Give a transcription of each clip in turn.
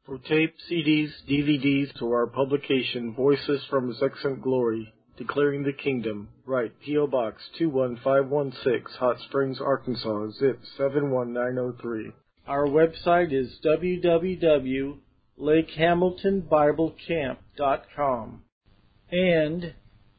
For tape, CDs, DVDs, to our publication, Voices from His Excellent Glory, Declaring the Kingdom, write P.O. Box 21516, Hot Springs, Arkansas, zip 71903. Our website is www.lakehamiltonbiblecamp.com and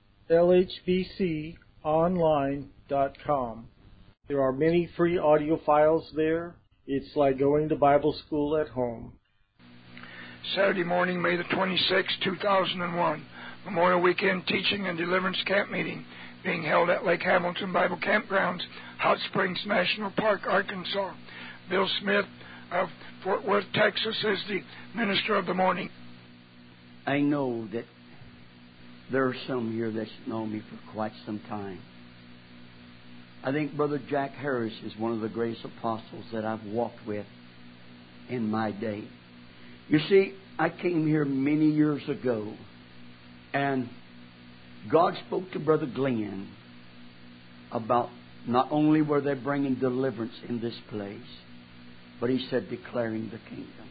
lhbconline.com. There are many free audio files there. It's like going to Bible school at home. Saturday morning, May the 26th, 2001, Memorial Weekend Teaching and Deliverance Camp Meeting being held at Lake Hamilton Bible Campgrounds, Hot Springs National Park, Arkansas. Bill Smith of Fort Worth, Texas, is the minister of the morning. I know that there are some here that's known me for quite some time. I think Brother Jack Harris is one of the greatest apostles that I've walked with in my day. You see, I came here many years ago, and God spoke to Brother Glenn about not only were they bringing deliverance in this place, but he said declaring the kingdom.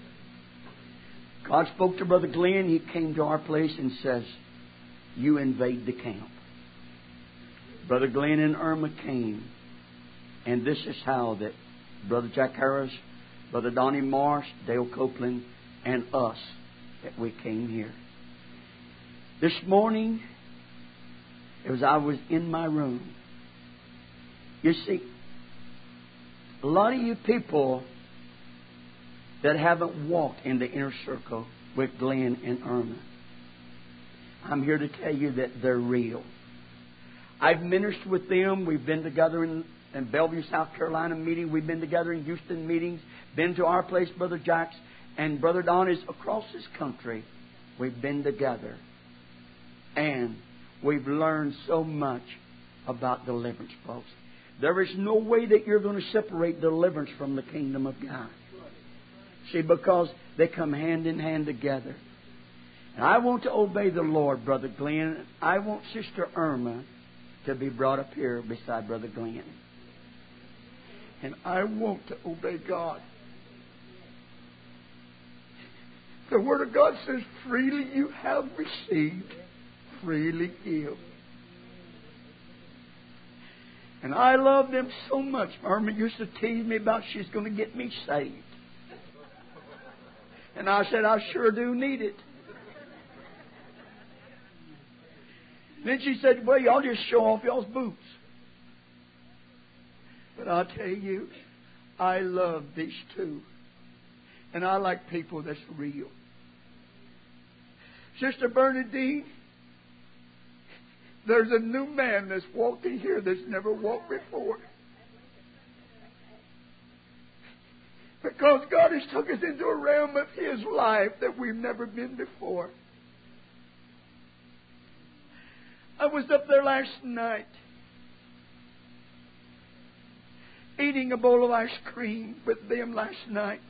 God spoke to Brother Glenn. He came to our place and says, you invade the camp. Brother Glenn and Irma came, and this is how that Brother Jack Harris, Brother Donnie Marsh, Dale Copeland, and us, that we came here. This morning, as I was in my room, you see, a lot of you people that haven't walked in the inner circle with Glenn and Irma, I'm here to tell you that they're real. I've ministered with them. We've been together in Bellevue, South Carolina meeting. We've been together in Houston meetings. Been to our place, Brother Jack's and Brother Donnie's across this country. We've been together. And we've learned so much about deliverance, folks. There is no way that you're going to separate deliverance from the kingdom of God. See, because they come hand in hand together. And I want to obey the Lord, Brother Glenn. I want Sister Irma to be brought up here beside Brother Glenn. And I want to obey God. The Word of God says, freely you have received, freely give. And I love them so much. Irma used to tease me about she's going to get me saved. And I said, I sure do need it. Then she said, well, y'all just show off y'all's boots. But I'll tell you, I love these two. And I like people that's real. Sister Bernadine, there's a new man that's walking here that's never walked before. Because God has took us into a realm of His life that we've never been before. I was up there last night eating a bowl of ice cream with them last night.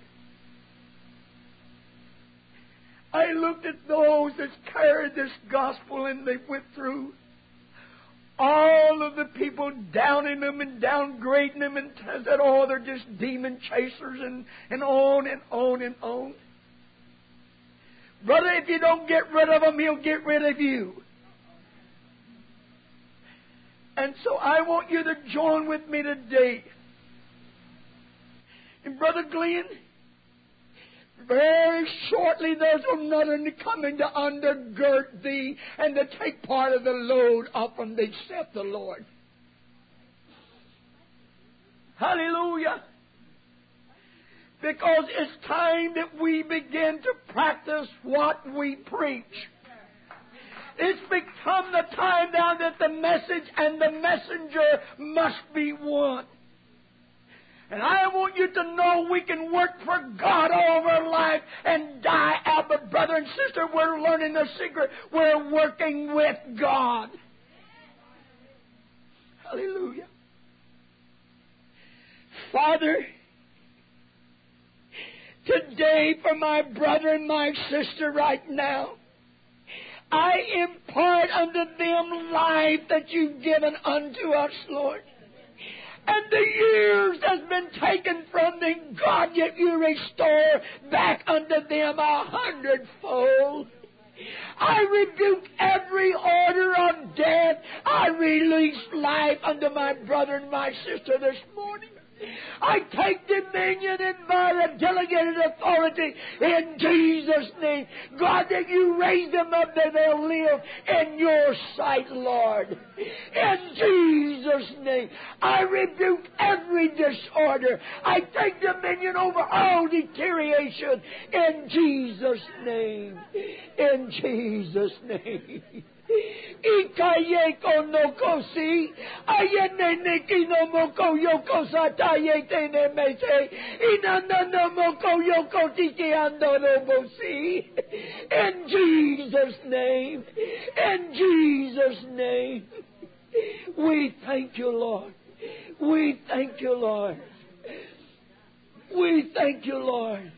I looked at those that carried this gospel and they went through all of the people downing them and downgrading them and said, oh, they're just demon chasers and on and on and on. Brother, if you don't get rid of them, He'll get rid of you. And so I want you to join with me today. And Brother Glenn, very shortly there's another coming to undergird thee and to take part of the load off from thee, saith the Lord. Hallelujah. Because it's time that we begin to practice what we preach. It's become the time now that the message and the messenger must be one. And I want you to know we can work for God all of our life and die out. But brother and sister, we're learning the secret. We're working with God. Hallelujah. Father, today for my brother and my sister right now, I impart unto them life that you've given unto us, Lord. and the years has been taken from them, God, yet you restore back unto them 100-fold. I rebuke every order of death. I release life unto my brother and my sister this morning. I take dominion and by the delegated authority in Jesus' name. God, that you raise them up that they'll live in your sight, Lord. In Jesus' name. I rebuke every disorder. I take dominion over all deterioration in Jesus' name. In Jesus' name. Ikayeko no kosi, ayene neki no moko yoko sataye tene mese, inanda no moko yoko tiki ando no mosi. In Jesus' name, in Jesus' name, we thank you, Lord. We thank you, Lord. We thank you, Lord.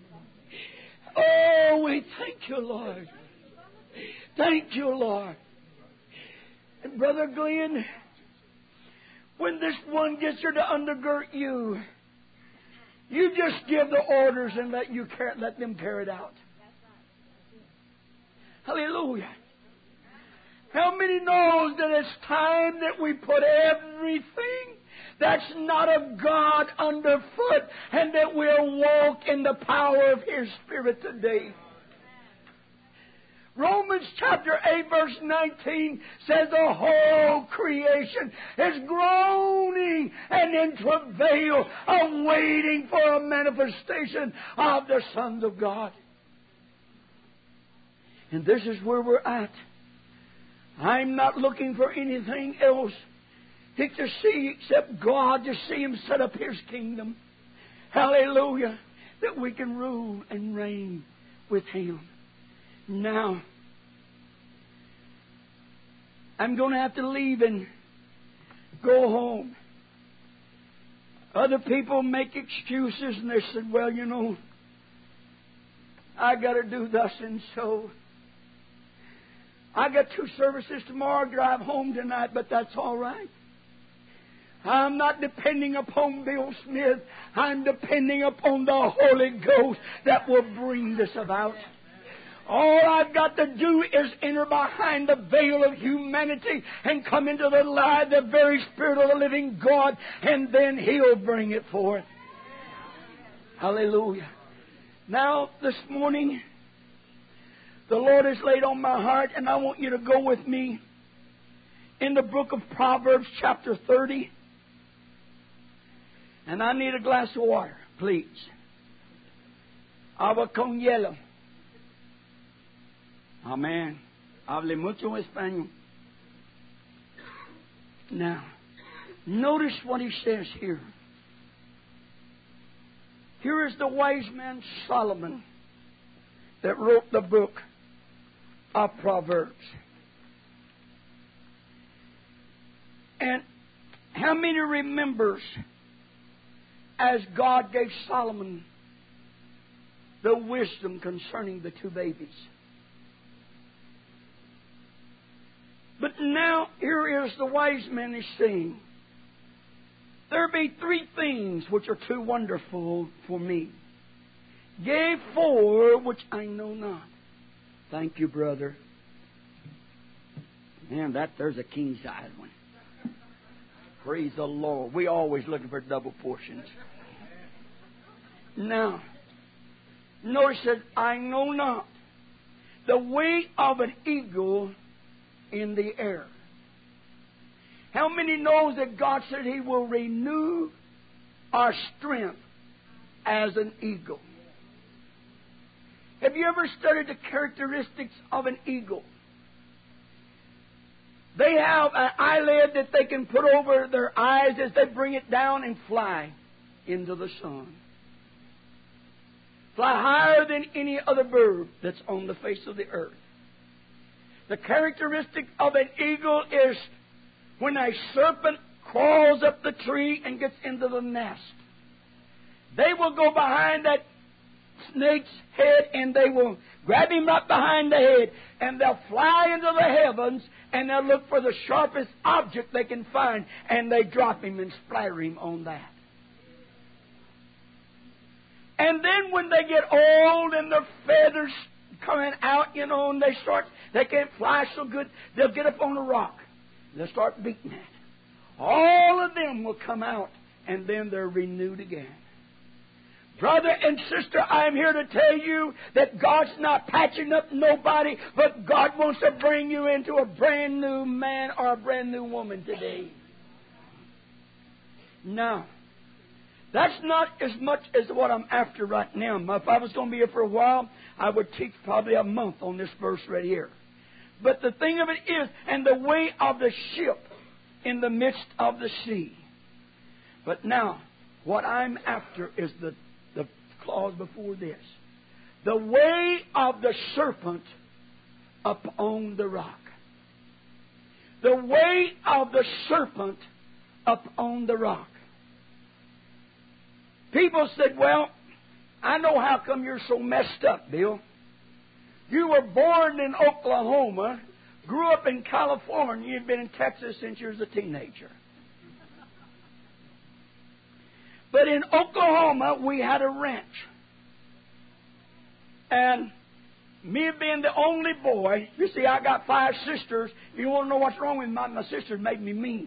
Oh, we thank you, Lord. Thank you, Lord. And Brother Glenn, when this one gets her to undergird you, you just give the orders and let them carry it out. Hallelujah. How many knows that it's time that we put everything that's not of God underfoot and that we'll walk in the power of His Spirit today? Romans chapter 8 verse 19 says the whole creation is groaning and in travail, awaiting for a manifestation of the sons of God. And this is where we're at. I'm not looking for anything else to see except God, to see Him set up His kingdom. Hallelujah. That we can rule and reign with Him. Now, I'm going to have to leave and go home. Other people make excuses and they said, well, you know, I got to do thus and so. I got 2 services tomorrow, drive home tonight, but that's all right. I'm not depending upon Bill Smith. I'm depending upon the Holy Ghost that will bring this about. All I've got to do is enter behind the veil of humanity and come into the light, the very Spirit of the living God, and then He'll bring it forth. Hallelujah. Now, this morning, the Lord has laid on my heart, and I want you to go with me in the book of Proverbs, chapter 30. And I need a glass of water, please. Agua con hielo. Amen. Hable mucho español. Now, notice what he says here. Here is the wise man Solomon that wrote the book of Proverbs. And how many remembers as God gave Solomon the wisdom concerning the 2 babies? But now here is the wise man is saying, there be 3 things which are too wonderful for me. Yea, 4 which I know not. Thank you, brother. Man, there's a king size one. Praise the Lord. We always looking for double portions. Now, notice that I know not the way of an eagle in the air. How many knows that God said He will renew our strength as an eagle? Have you ever studied the characteristics of an eagle? They have an eyelid that they can put over their eyes as they bring it down and fly into the sun. Fly higher than any other bird that's on the face of the earth. The characteristic of an eagle is when a serpent crawls up the tree and gets into the nest, they will go behind that snake's head, and they will grab him right behind the head, and they'll fly into the heavens, and they'll look for the sharpest object they can find, and they drop him and splatter him on that. And then when they get old and their feathers coming out, you know, and they can't fly so good, they'll get up on a rock. They'll start beating it. All of them will come out, and then they're renewed again. Brother and sister, I'm here to tell you that God's not patching up nobody, but God wants to bring you into a brand new man or a brand new woman today. Now, that's not as much as what I'm after right now. If I was going to be here for a while, I would teach probably a month on this verse right here. But the thing of it is, and the way of the ship in the midst of the sea. But now, what I'm after is the clause before this. The way of the serpent upon the rock. The way of the serpent upon the rock. People said, well, I know how come you're so messed up, Bill. You were born in Oklahoma, grew up in California, you've been in Texas since you was a teenager. But in Oklahoma, we had a ranch. And me being the only boy, you see, I got 5 sisters. If you want to know what's wrong with my sisters made me mean.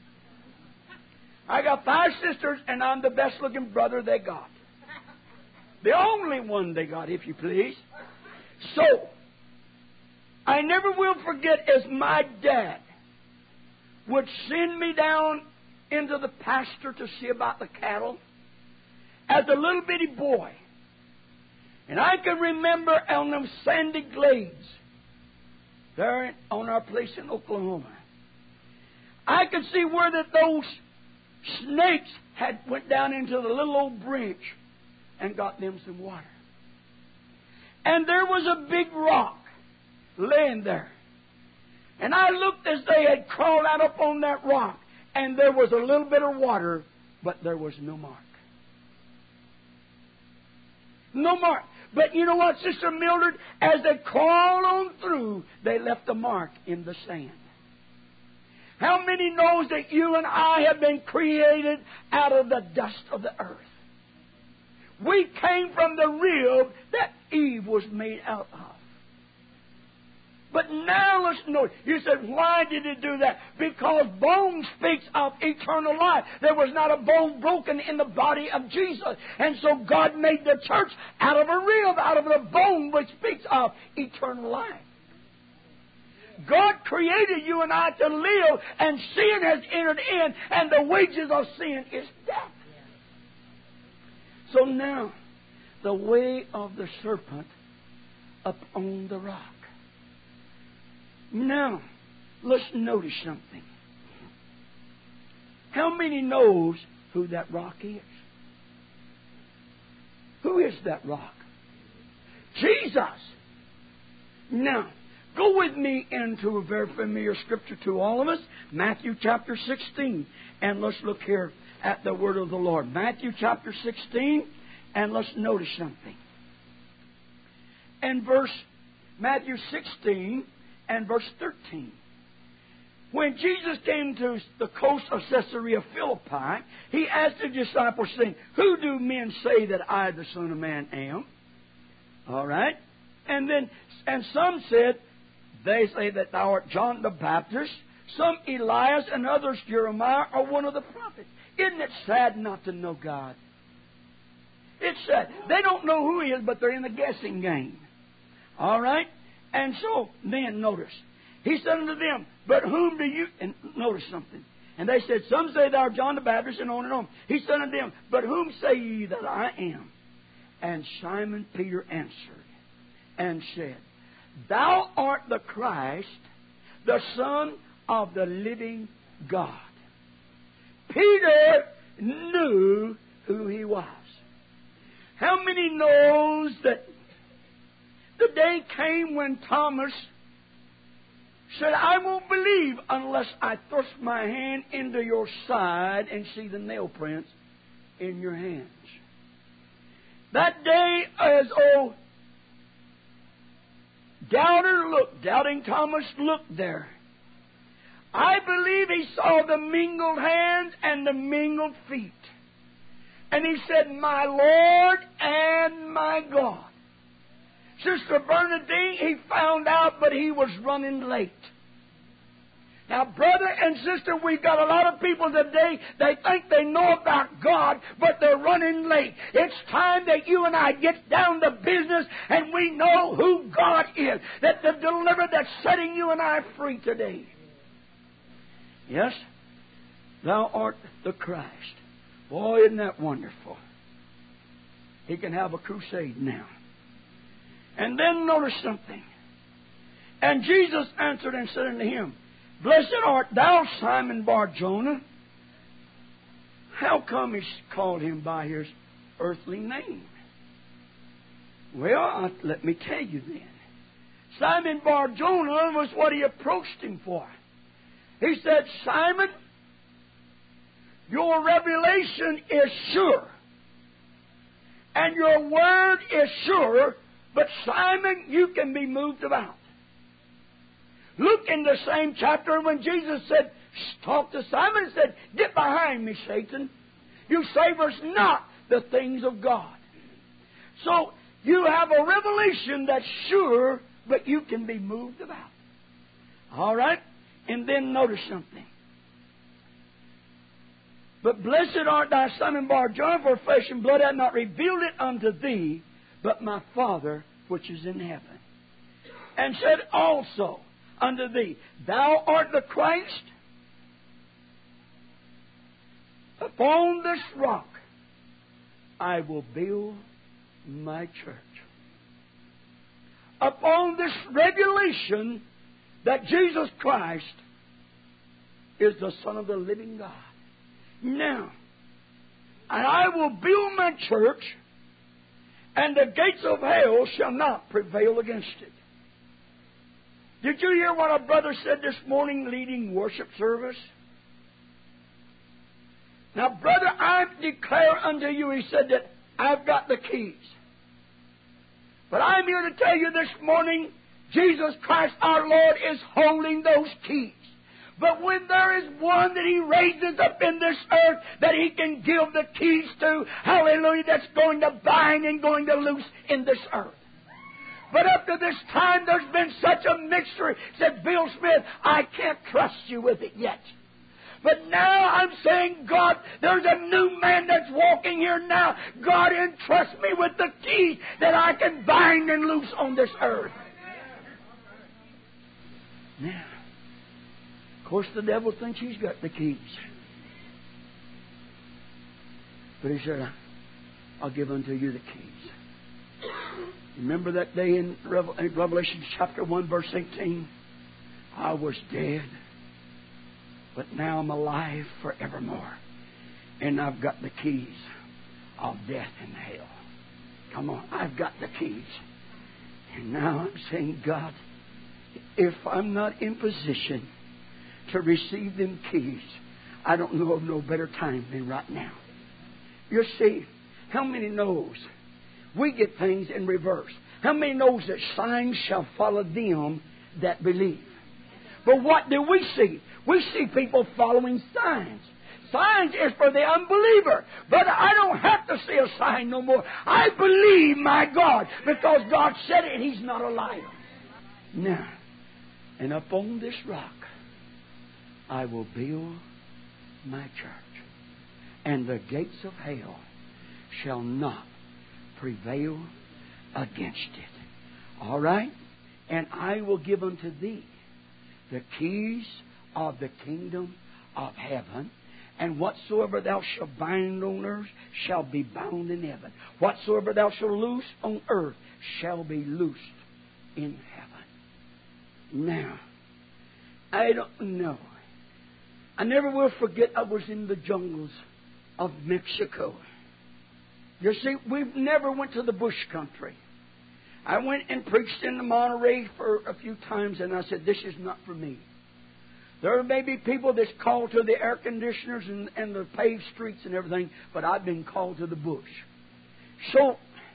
I got 5 sisters, and I'm the best-looking brother they got. The only one they got, if you please. So, I never will forget as my dad would send me down into the pasture to see about the cattle as a little bitty boy. And I can remember on them sandy glades there on our place in Oklahoma. I could see where that those snakes had went down into the little old branch and got them some water. And there was a big rock laying there. And I looked as they had crawled out up on that rock, and there was a little bit of water, but there was no mark. No mark. But you know what, Sister Mildred? As they crawled on through, they left a mark in the sand. How many knows that you and I have been created out of the dust of the earth? We came from the rib that Eve was made out of. But now let's note. You said, why did it do that? Because bone speaks of eternal life. There was not a bone broken in the body of Jesus. And so God made the church out of a rib, out of a bone which speaks of eternal life. God created you and I to live, and sin has entered in, and the wages of sin is death. So now, the way of the serpent upon the rock. Now, let's notice something. How many knows who that rock is? Who is that rock? Jesus. Now, go with me into a very familiar scripture to all of us, Matthew chapter 16. And let's look here at the word of the Lord. Matthew chapter 16, and let's notice something. And Matthew 16 and verse 13. When Jesus came to the coast of Caesarea Philippi, he asked the disciples, saying, who do men say that I, the Son of Man, am? All right. And some said, they say that thou art John the Baptist, some Elias, and others Jeremiah, or one of the prophets. Isn't it sad not to know God? It's sad. They don't know who He is, but they're in the guessing game. All right? And so, then, notice. He said unto them, but whom do you... And notice something. And they said, some say thou art John the Baptist, and on and on. He said unto them, but whom say ye that I am? And Simon Peter answered and said, thou art the Christ, the Son of the living God. Peter knew who he was. How many knows that the day came when Thomas said, I won't believe unless I thrust my hand into your side and see the nail prints in your hands. That day, as old Doubting Thomas looked there, I believe he saw the mingled hands and the mingled feet. And he said, "My Lord and my God." Sister Bernadine, he found out, but he was running late. Now, brother and sister, we've got a lot of people today, they think they know about God, but they're running late. It's time that you and I get down to business and we know who God is, that the deliverer that's setting you and I free today. Yes, thou art the Christ. Boy, isn't that wonderful? He can have a crusade now. And then notice something. And Jesus answered and said unto him, "Blessed art thou, Simon Bar-Jonah." How come he called him by his earthly name? Well, let me tell you then. Simon Bar-Jonah was what he approached him for. He said, "Simon, your revelation is sure, and your word is sure, but Simon, you can be moved about." Look in the same chapter when Jesus said, talked to Simon and said, "Get behind me, Satan. You savors not the things of God." So you have a revelation that's sure, but you can be moved about. All right? And then notice something. "But blessed art thou, Simon Bar-Jonah, for flesh and blood hath not revealed it unto thee, but my Father which is in heaven. And said also unto thee, Thou art the Christ. Upon this rock I will build my church." Upon this revelation that Jesus Christ is the Son of the living God. Now, and I will build my church, and the gates of hell shall not prevail against it. Did you hear what our brother said this morning leading worship service? Now, brother, I declare unto you, he said, that I've got the keys. But I'm here to tell you this morning, Jesus Christ our Lord is holding those keys. But when there is one that He raises up in this earth that He can give the keys to, hallelujah, that's going to bind and going to loose in this earth. But up to this time, there's been such a mystery. Said Bill Smith, "I can't trust you with it yet." But now I'm saying, God, there's a new man that's walking here now. God, entrust me with the keys that I can bind and loose on this earth. Now, of course, the devil thinks he's got the keys. But he said, "I'll give unto you the keys." Remember that day in Revelation chapter 1, verse 18? "I was dead, but now I'm alive forevermore. And I've got the keys of death and hell." Come on, I've got the keys. And now I'm saying, God, if I'm not in position to receive them keys, I don't know of no better time than right now. You see, how many knows we get things in reverse? How many knows that signs shall follow them that believe? But what do we see? We see people following signs. Signs is for the unbeliever. But I don't have to see a sign no more. I believe my God, because God said it and He's not a liar. Now, and upon this rock I will build my church, and the gates of hell shall not prevail against it. All right? "And I will give unto thee the keys of the kingdom of heaven, and whatsoever thou shalt bind on earth shall be bound in heaven. Whatsoever thou shalt loose on earth shall be loosed in heaven." Now, I don't know. I never will forget I was in the jungles of Mexico. You see, we've never went to the bush country. I went and preached in the Monterey for a few times, and I said, this is not for me. There may be people that's called to the air conditioners and the paved streets and everything, but I've been called to the bush. So,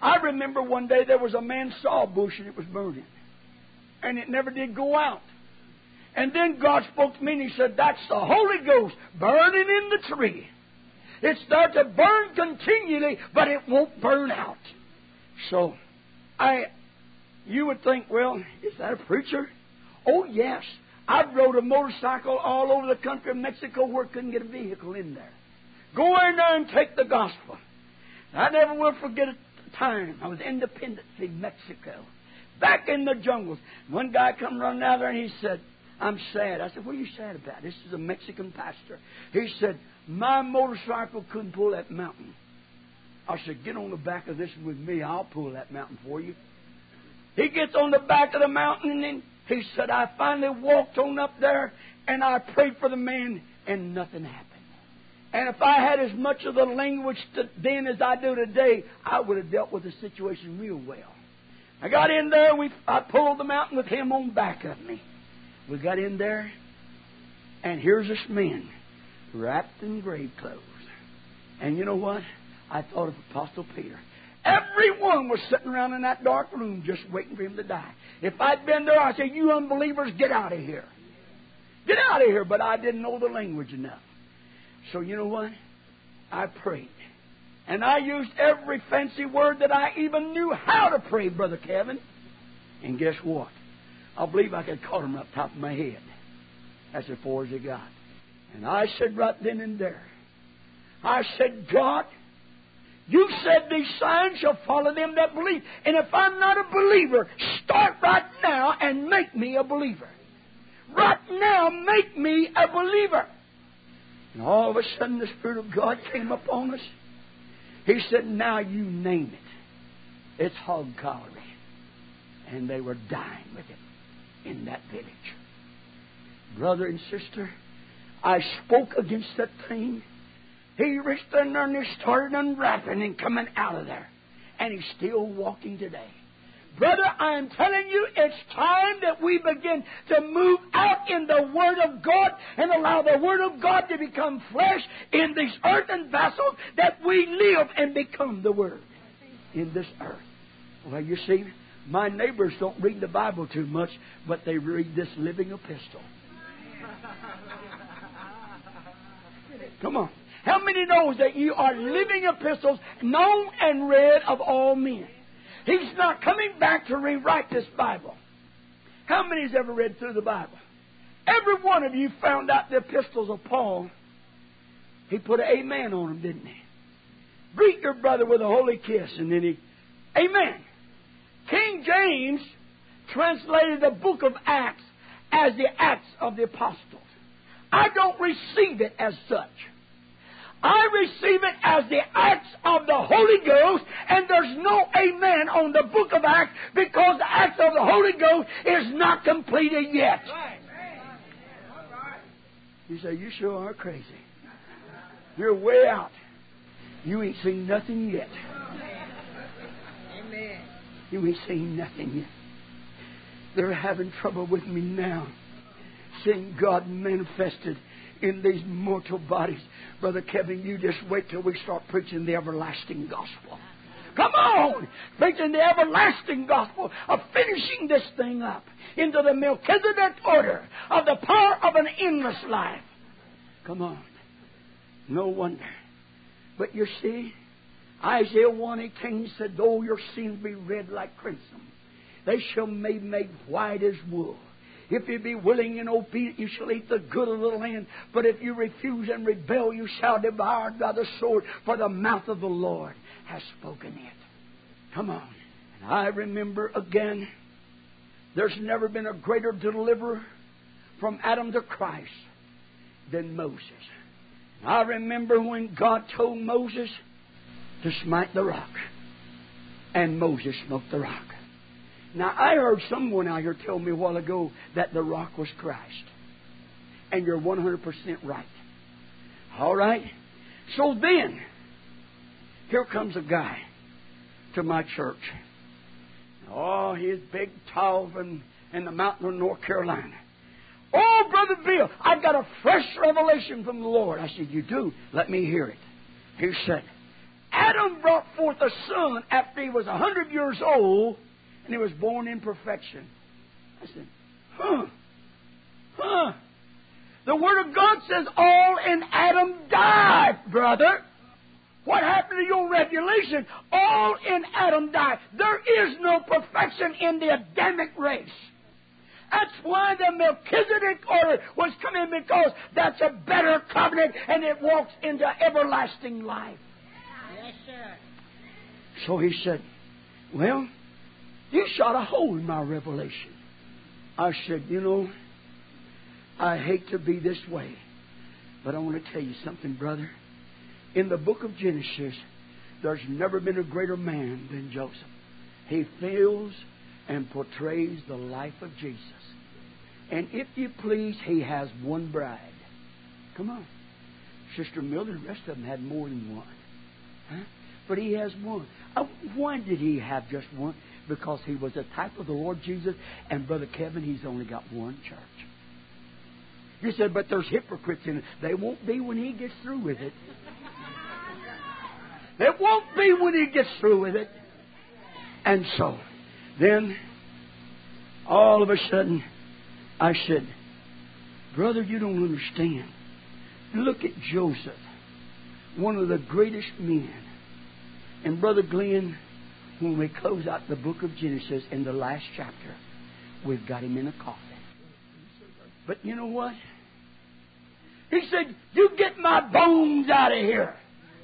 I remember one day there was a man saw bush and it was burning. And it never did go out. And then God spoke to me and He said, that's the Holy Ghost burning in the tree. It starts to burn continually, but it won't burn out. So, you would think, well, is that a preacher? Oh, yes. I've rode a motorcycle all over the country of Mexico where I couldn't get a vehicle in there. Go in there and take the gospel. I never will forget a time. I was in Independence in Mexico, back in the jungles. One guy come running out there and he said, I'm sad. I said, what are you sad about? This is a Mexican pastor. He said, my motorcycle couldn't pull that mountain. I said, get on the back of this with me. I'll pull that mountain for you. He gets on the back of the mountain and then he said, I finally walked on up there and I prayed for the man and nothing happened. And if I had as much of the language then as I do today, I would have dealt with the situation real well. I got in there, I pulled the mountain with him on back of me. We got in there, and here's this man, wrapped in grave clothes. And you know what? I thought of Apostle Peter. Everyone was sitting around in that dark room just waiting for him to die. If I'd been there, I'd say, you unbelievers, get out of here. Get out of here. But I didn't know the language enough. So you know what? I prayed. And I used every fancy word that I even knew how to pray, Brother Kevin. And guess what? I believe I could call him up top of my head. That's as far as it got. And I said right then and there, I said, God, you said these signs shall follow them that believe. And if I'm not a believer, start right now and make me a believer. Right now, make me a believer. And all of a sudden the Spirit of God came upon us. He said, now you name it. It's hog colliery. And they were dying with it in that village. Brother and sister, I spoke against that thing. He reached in there and he started unwrapping and coming out of there. And he's still walking today. Brother, I'm telling you, it's time that we begin to move out in the Word of God and allow the Word of God to become flesh in these earthen vessels, that we live and become the Word in this earth. Well, you see, my neighbors don't read the Bible too much, but they read this living epistle. Come on. How many knows that you are living epistles, known and read of all men? He's not coming back to rewrite this Bible. How many has ever read through the Bible? Every one of you found out the epistles of Paul. He put an amen on them, didn't he? Greet your brother with a holy kiss, and then he... Amen. King James translated the book of Acts as the Acts of the Apostles. I don't receive it as such. I receive it as the Acts of the Holy Ghost, and there's no amen on the book of Acts because the Acts of the Holy Ghost is not completed yet. You say, you sure are crazy. You're way out. You ain't seen nothing yet. Amen. You ain't seen nothing yet. They're having trouble with me now, seeing God manifested in these mortal bodies. Brother Kevin, you just wait till we start preaching the everlasting gospel. Come on! Preaching the everlasting gospel of finishing this thing up into the Melchizedek order of the power of an endless life. Come on. No wonder. But you see, Isaiah 1:18 said, though your sins be red like crimson, they shall be made white as wool. If you be willing and obedient, you shall eat the good of the land. But if you refuse and rebel, you shall be devoured by the sword. For the mouth of the Lord has spoken it. Come on. And I remember again, there's never been a greater deliverer from Adam to Christ than Moses. I remember when God told Moses to smite the rock. And Moses smote the rock. Now, I heard someone out here tell me a while ago that the rock was Christ. And you're 100% right. All right? So then, here comes a guy to my church. Oh, he's big, tall, in the mountain of North Carolina. Oh, Brother Bill, I've got a fresh revelation from the Lord. I said, you do? Let me hear it. He said, Adam brought forth a son after he was 100 years old, and he was born in perfection. I said, The Word of God says all in Adam died, brother. What happened to your revelation? All in Adam died. There is no perfection in the Adamic race. That's why the Melchizedek order was coming, because that's a better covenant and it walks into everlasting life. Yes, sir. So he said, well, you shot a hole in my revelation. I said, I hate to be this way, but I want to tell you something, brother. In the book of Genesis, there's never been a greater man than Joseph. He fills and portrays the life of Jesus. And if you please, he has one bride. Come on. Sister Mildred, the rest of them had more than one. Huh? But he has one. Why did he have just one? Because he was a type of the Lord Jesus. And Brother Kevin, he's only got one church. You said, but there's hypocrites in it. They won't be when he gets through with it. They won't be when he gets through with it. And so, then, all of a sudden, I said, brother, you don't understand. Look at Joseph, one of the greatest men. And Brother Glenn, when we close out the book of Genesis in the last chapter, we've got him in a coffin. But you know what? He said, you get my bones out of here.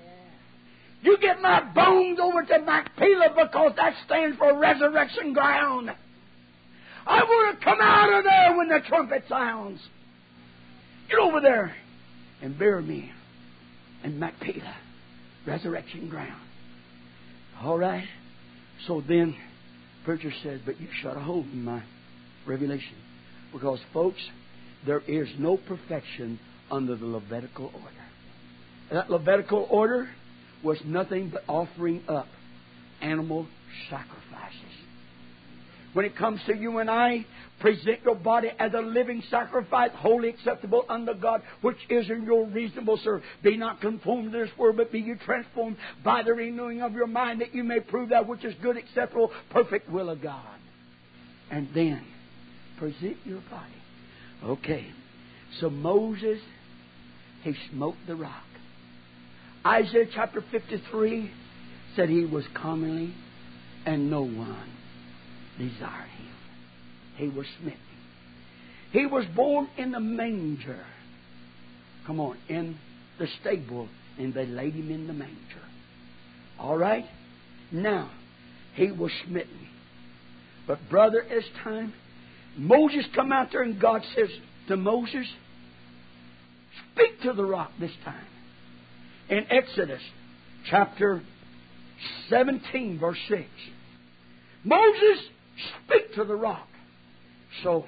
You get my bones over to Machpelah, because that stands for resurrection ground. I want to come out of there when the trumpet sounds. Get over there and bury me in Machpelah, resurrection ground. All right? So then, preacher said, but you shot a hole in my revelation. Because, folks, there is no perfection under the Levitical order. That Levitical order was nothing but offering up animal sacrifices. When it comes to you and I, present your body as a living sacrifice, wholly acceptable unto God, which is in your reasonable service. Be not conformed to this world, but be you transformed by the renewing of your mind, that you may prove that which is good, acceptable, perfect will of God. And then, present your body. Okay. So Moses, he smote the rock. Isaiah chapter 53 said he was comely and no one desired him. He was smitten. He was born in the manger. Come on, in the stable, and they laid him in the manger. All right? Now, he was smitten. But brother, it's time. Moses come out there, and God says to Moses, speak to the rock this time. In Exodus chapter 17, verse 6. Moses, speak to the rock. So,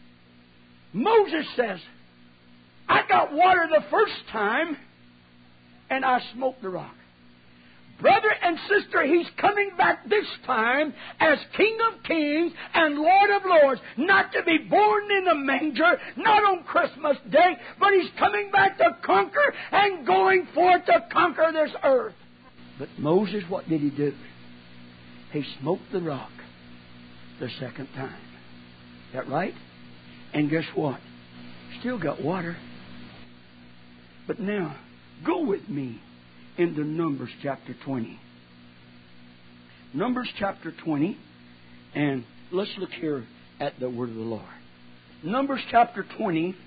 Moses says, I got water the first time, and I smoked the rock. Brother and sister, he's coming back this time as King of Kings and Lord of Lords, not to be born in a manger, not on Christmas Day, but he's coming back to conquer and going forth to conquer this earth. But Moses, what did he do? He smoked the rock the second time. Is that right? And guess what? Still got water. But now, go with me into Numbers chapter 20. Numbers chapter 20, and let's look here at the word of the Lord. Numbers chapter 20,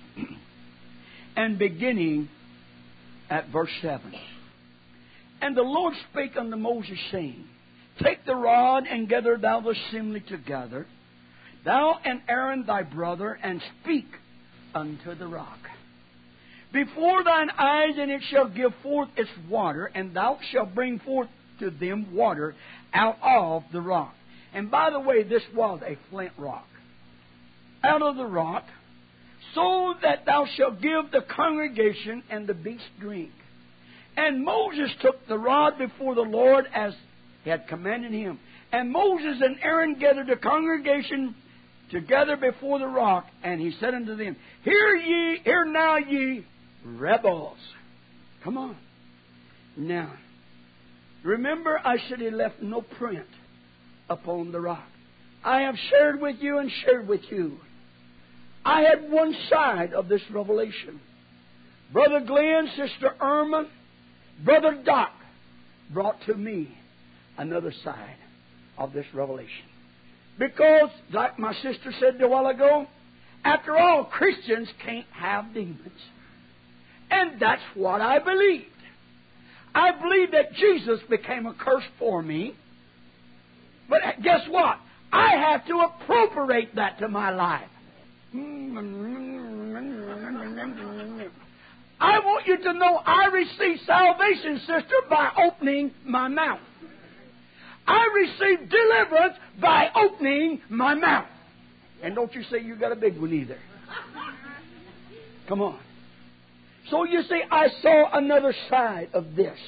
and beginning at verse 7. And the Lord spake unto Moses, saying, take the rod, and gather thou the assembly together, thou and Aaron thy brother, and speak unto the rock before thine eyes, and it shall give forth its water, and thou shalt bring forth to them water out of the rock. And by the way, this was a flint rock. Out of the rock, so that thou shalt give the congregation and the beast drink. And Moses took the rod before the Lord as he had commanded him. And Moses and Aaron gathered the congregation together before the rock, and he said unto them, hear now ye rebels. Come on. Now, Remember, I said He left no print upon the rock. I have shared with you and shared with you. I had one side of this revelation. Brother Glenn, Sister Irma, Brother Doc brought to me another side of this revelation. Because, like my sister said a while ago, after all, Christians can't have demons. And that's what I believed. I believed that Jesus became a curse for me. But guess what? I have to appropriate that to my life. I want you to know I received salvation, sister, by opening my mouth. I received deliverance by opening my mouth. And don't you say you got a big one either. Come on. So you see, I saw another side of this.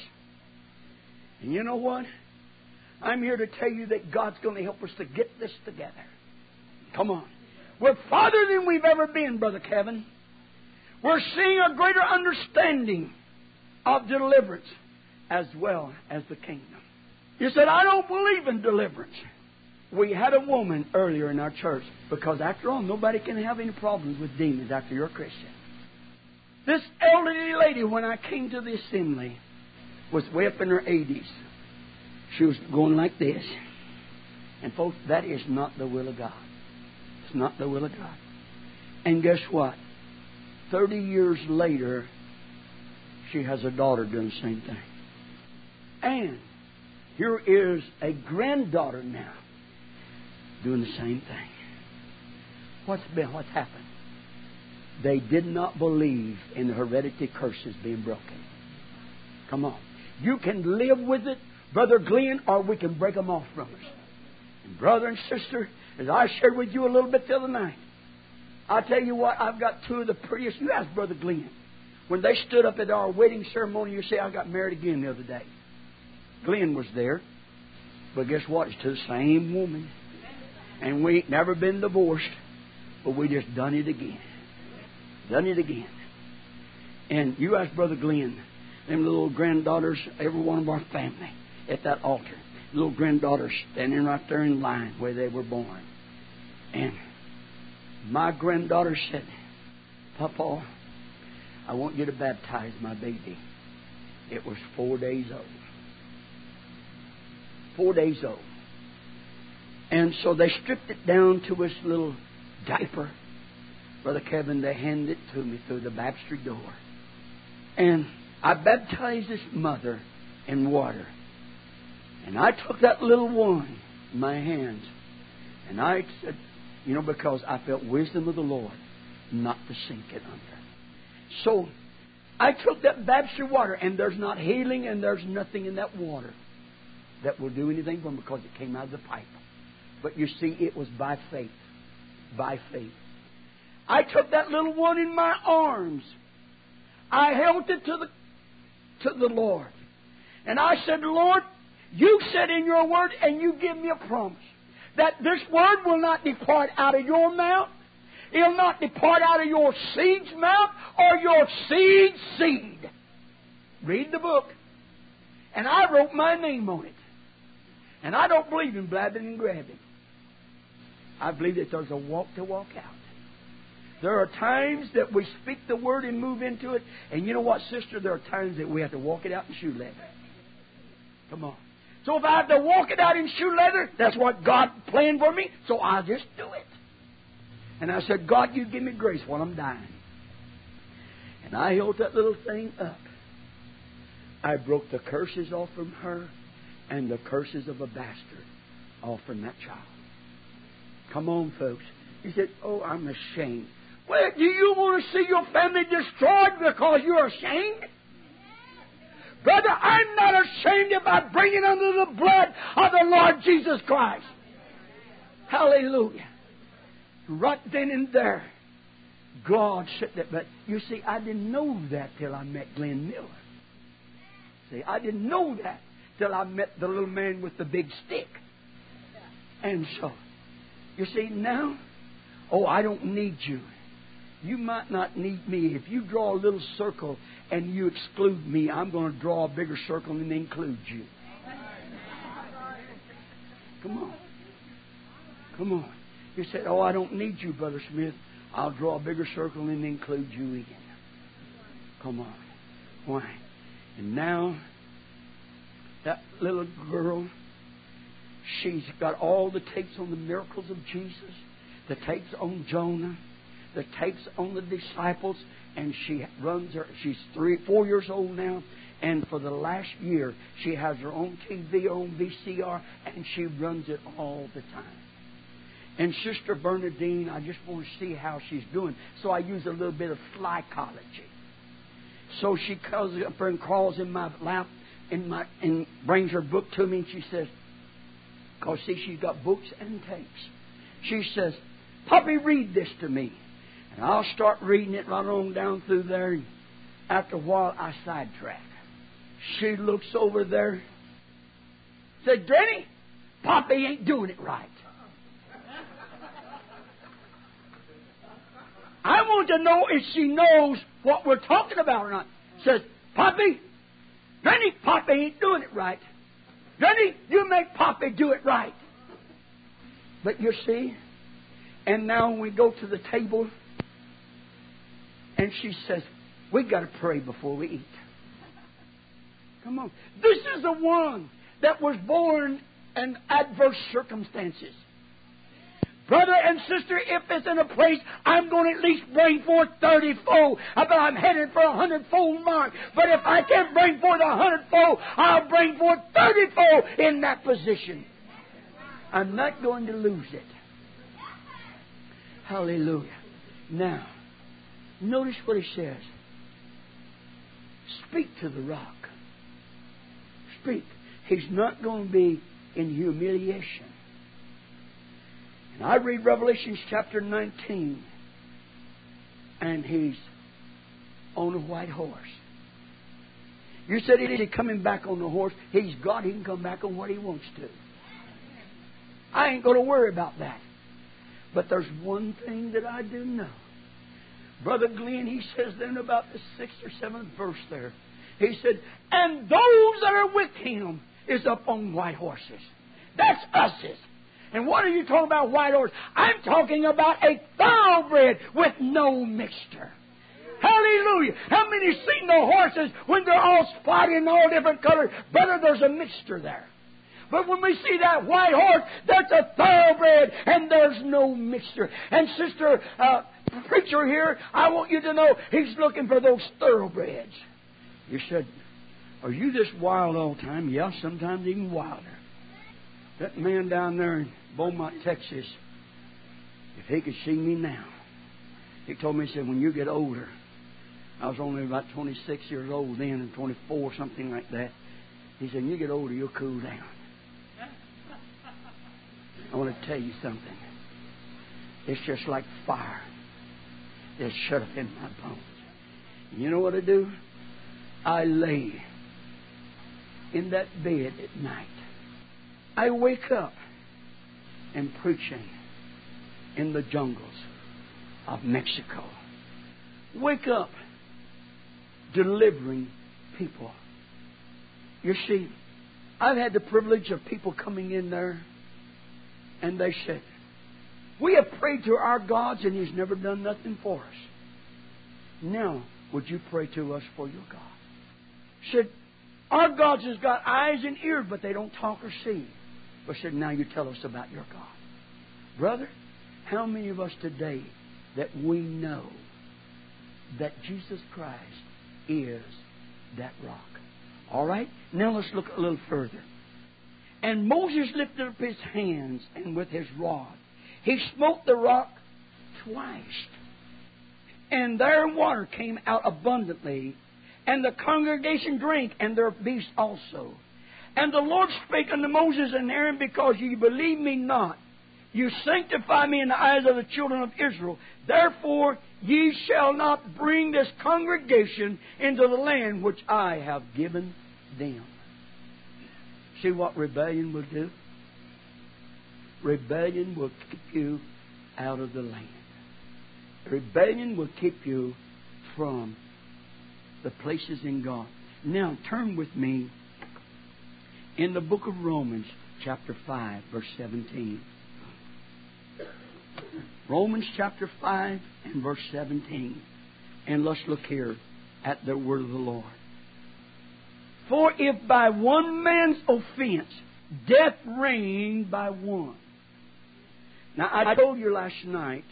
And you know what? I'm here to tell you that God's going to help us to get this together. Come on. We're farther than we've ever been, Brother Kevin. We're seeing a greater understanding of deliverance as well as the kingdom. You said, I don't believe in deliverance. We had a woman earlier in our church, because after all, nobody can have any problems with demons after you're a Christian. This elderly lady, when I came to the assembly, was way up in her 80s. She was going like this. And folks, that is not the will of God. It's not the will of God. And guess what? 30 years later, she has a daughter doing the same thing. And here is a granddaughter now doing the same thing. What's happened? They did not believe in the hereditary curses being broken. Come on. You can live with it, Brother Glenn, or we can break them off from us. And brother and sister, as I shared with you a little bit the other night, I'll tell you what, I've got two of the prettiest. You ask Brother Glenn. When they stood up at our wedding ceremony, you say, I got married again the other day. Glenn was there. But guess what? It's to the same woman. And we ain't never been divorced. But we just done it again. Done it again. And you ask Brother Glenn, them little granddaughters, every one of our family, at that altar. Little granddaughters standing right there in line where they were born. And my granddaughter said, Papa, I want you to baptize my baby. It was 4 days old. 4 days old. And so they stripped it down to its little diaper. Brother Kevin, they handed it to me through the baptistry door. And I baptized this mother in water. And I took that little one in my hands. And I said, because I felt wisdom of the Lord not to sink it under. So I took that baptistry water, and there's not healing and there's nothing in that water that will do anything for them because it came out of the pipe. But you see, it was by faith. By faith. I took that little one in my arms. I held it to the Lord. And I said, Lord, you said in your word, and you give me a promise, that this word will not depart out of your mouth. It will not depart out of your seed's mouth or your seed's seed. Read the book. And I wrote my name on it. And I don't believe in blabbing and grabbing. I believe that there's a walk to walk out. There are times that we speak the word and move into it. And you know what, sister? There are times that we have to walk it out in shoe leather. Come on. So if I have to walk it out in shoe leather, that's what God planned for me, so I'll just do it. And I said, God, you give me grace while I'm dying. And I held that little thing up. I broke the curses off from her and the curses of a bastard off from that child. Come on, folks. He said, oh, I'm ashamed. Well, do you want to see your family destroyed because you're ashamed? Brother, I'm not ashamed if I bring it under the blood of the Lord Jesus Christ. Hallelujah. Right then and there, God said that. But you see, I didn't know that till I met Glenn Miller. See, I didn't know that till I met the little man with the big stick. And so, you see, now, I don't need you. You might not need me. If you draw a little circle and you exclude me, I'm going to draw a bigger circle and include you. Come on. Come on. You said, oh, I don't need you, Brother Smith. I'll draw a bigger circle and include you in. Come on. Why? And now, that little girl, she's got all the tapes on the miracles of Jesus, the tapes on Jonah, the tapes on the disciples, and she runs her. She's 4 years old now, and for the last year, she has her own TV, her own VCR, and she runs it all the time. And Sister Bernadine, I just want to see how she's doing, so I use a little bit of psychology. So she comes up and crawls in my lap and brings her book to me, and she says, because see, she's got books and tapes. She says, Puppy, read this to me. And I'll start reading it right on down through there. And after a while, I sidetrack. She looks over there, said, Danny, Poppy ain't doing it right. I want to know if she knows what we're talking about or not. Says, Poppy, Danny, Poppy ain't doing it right. Danny, you make Poppy do it right. But you see, and now when we go to the table, and she says, we got to pray before we eat. Come on. This is the one that was born in adverse circumstances. Brother and sister, if it's in a place, I'm going to at least bring forth 30-fold. But I'm headed for 100-fold mark. But if I can't bring forth 100-fold, I'll bring forth 30-fold in that position. I'm not going to lose it. Hallelujah. Now, notice what he says. Speak to the rock. Speak. He's not going to be in humiliation. And I read Revelation chapter 19, and he's on a white horse. You said, is he coming back on the horse? He's God. He can come back on what he wants to. I ain't going to worry about that. But there's one thing that I do know. Brother Glenn, he says then about the 6th or 7th verse there. He said, and those that are with him is up on white horses. That's us's. And what are you talking about, white horse? I'm talking about a thoroughbred with no mixture. Hallelujah. How many seen the horses when they're all spotty and all different colors? Brother, there's a mixture there. But when we see that white horse, that's a thoroughbred, and there's no mixture. And Sister Preacher here, I want you to know he's looking for those thoroughbreds. You said, are you this wild all the time? Yeah, sometimes even wilder. That man down there in Beaumont, Texas, if he could see me now, he told me, he said, when you get older, I was only about 26 years old then, and 24, something like that. He said, when you get older, you'll cool down. I want to tell you something. It's just like fire. It's shut up in my bones. You know what I do? I lay in that bed at night. I wake up and preaching in the jungles of Mexico. Wake up delivering people. You see, I've had the privilege of people coming in there, and they said, we have prayed to our gods and He's never done nothing for us. Now, would you pray to us for your God? Said, our gods has got eyes and ears, but they don't talk or see. But said, now you tell us about your God. Brother, how many of us today that we know that Jesus Christ is that rock? All right? Now let's look a little further. And Moses lifted up his hands, and with his rod, he smote the rock twice. And their water came out abundantly, and the congregation drank, and their beasts also. And the Lord spake unto Moses and Aaron, because ye believe me not, you sanctify me in the eyes of the children of Israel. Therefore ye shall not bring this congregation into the land which I have given them. See what rebellion will do? Rebellion will keep you out of the land. Rebellion will keep you from the places in God. Now turn with me in the book of Romans, chapter 5, verse 17. Romans chapter 5 and verse 17. And let's look here at the word of the Lord. For if by one man's offense death reigned by one. Now, I told you last night,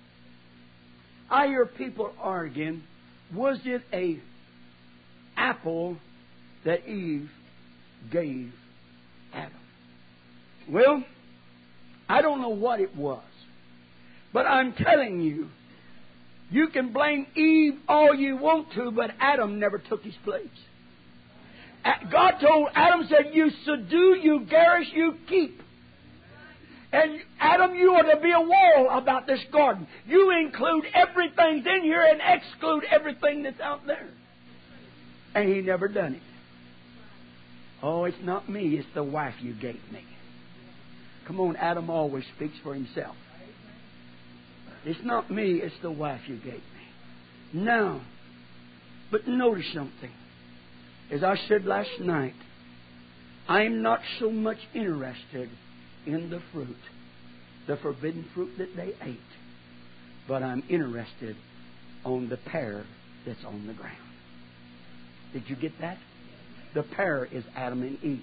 I hear people arguing, was it a apple that Eve gave Adam? Well, I don't know what it was. But I'm telling you, you can blame Eve all you want to, but Adam never took his place. God told Adam, said, you subdue, you garish, you keep. And Adam, you are to be a wall about this garden. You include everything in here and exclude everything that's out there. And he never done it. Oh, it's not me, it's the wife you gave me. Come on, Adam always speaks for himself. It's not me, it's the wife you gave me. Now, but notice something. As I said last night, I'm not so much interested in the fruit, the forbidden fruit that they ate, but I'm interested on the pear that's on the ground. Did you get that? The pear is Adam and Eve.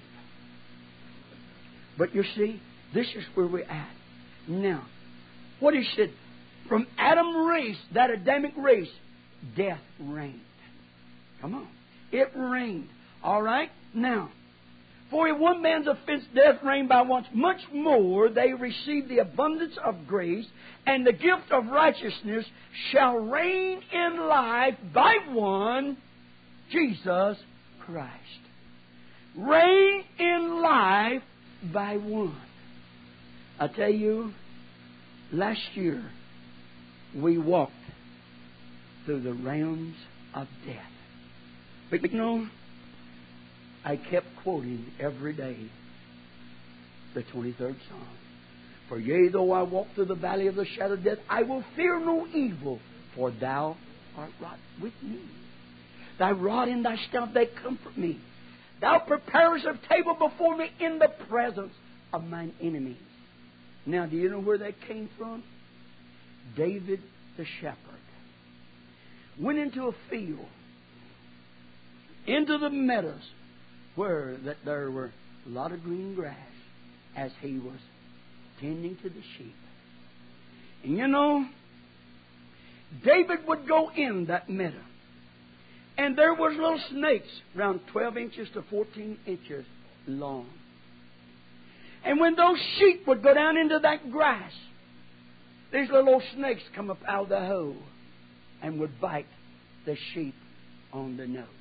But you see, this is where we're at. Now, what he said, from Adam's race, that Adamic race, death reigned. Come on. It reigned. All right? Now, for if one man's offense death reigned by once, much more they receive the abundance of grace, and the gift of righteousness shall reign in life by one, Jesus Christ. Reign in life by one. I tell you, last year we walked through the realms of death. But you know, I kept quoting every day the 23rd Psalm. For yea, though I walk through the valley of the shadow of death, I will fear no evil, for thou art with me. Thy rod and thy staff, they comfort me. Thou preparest a table before me in the presence of mine enemies. Now, do you know where that came from? David the shepherd went into a field, into the meadows, where that there were a lot of green grass, as he was tending to the sheep. And you know, David would go in that meadow, and there was little snakes around 12 inches to 14 inches long. And when those sheep would go down into that grass, these little snakes come up out of the hole and would bite the sheep on the nose.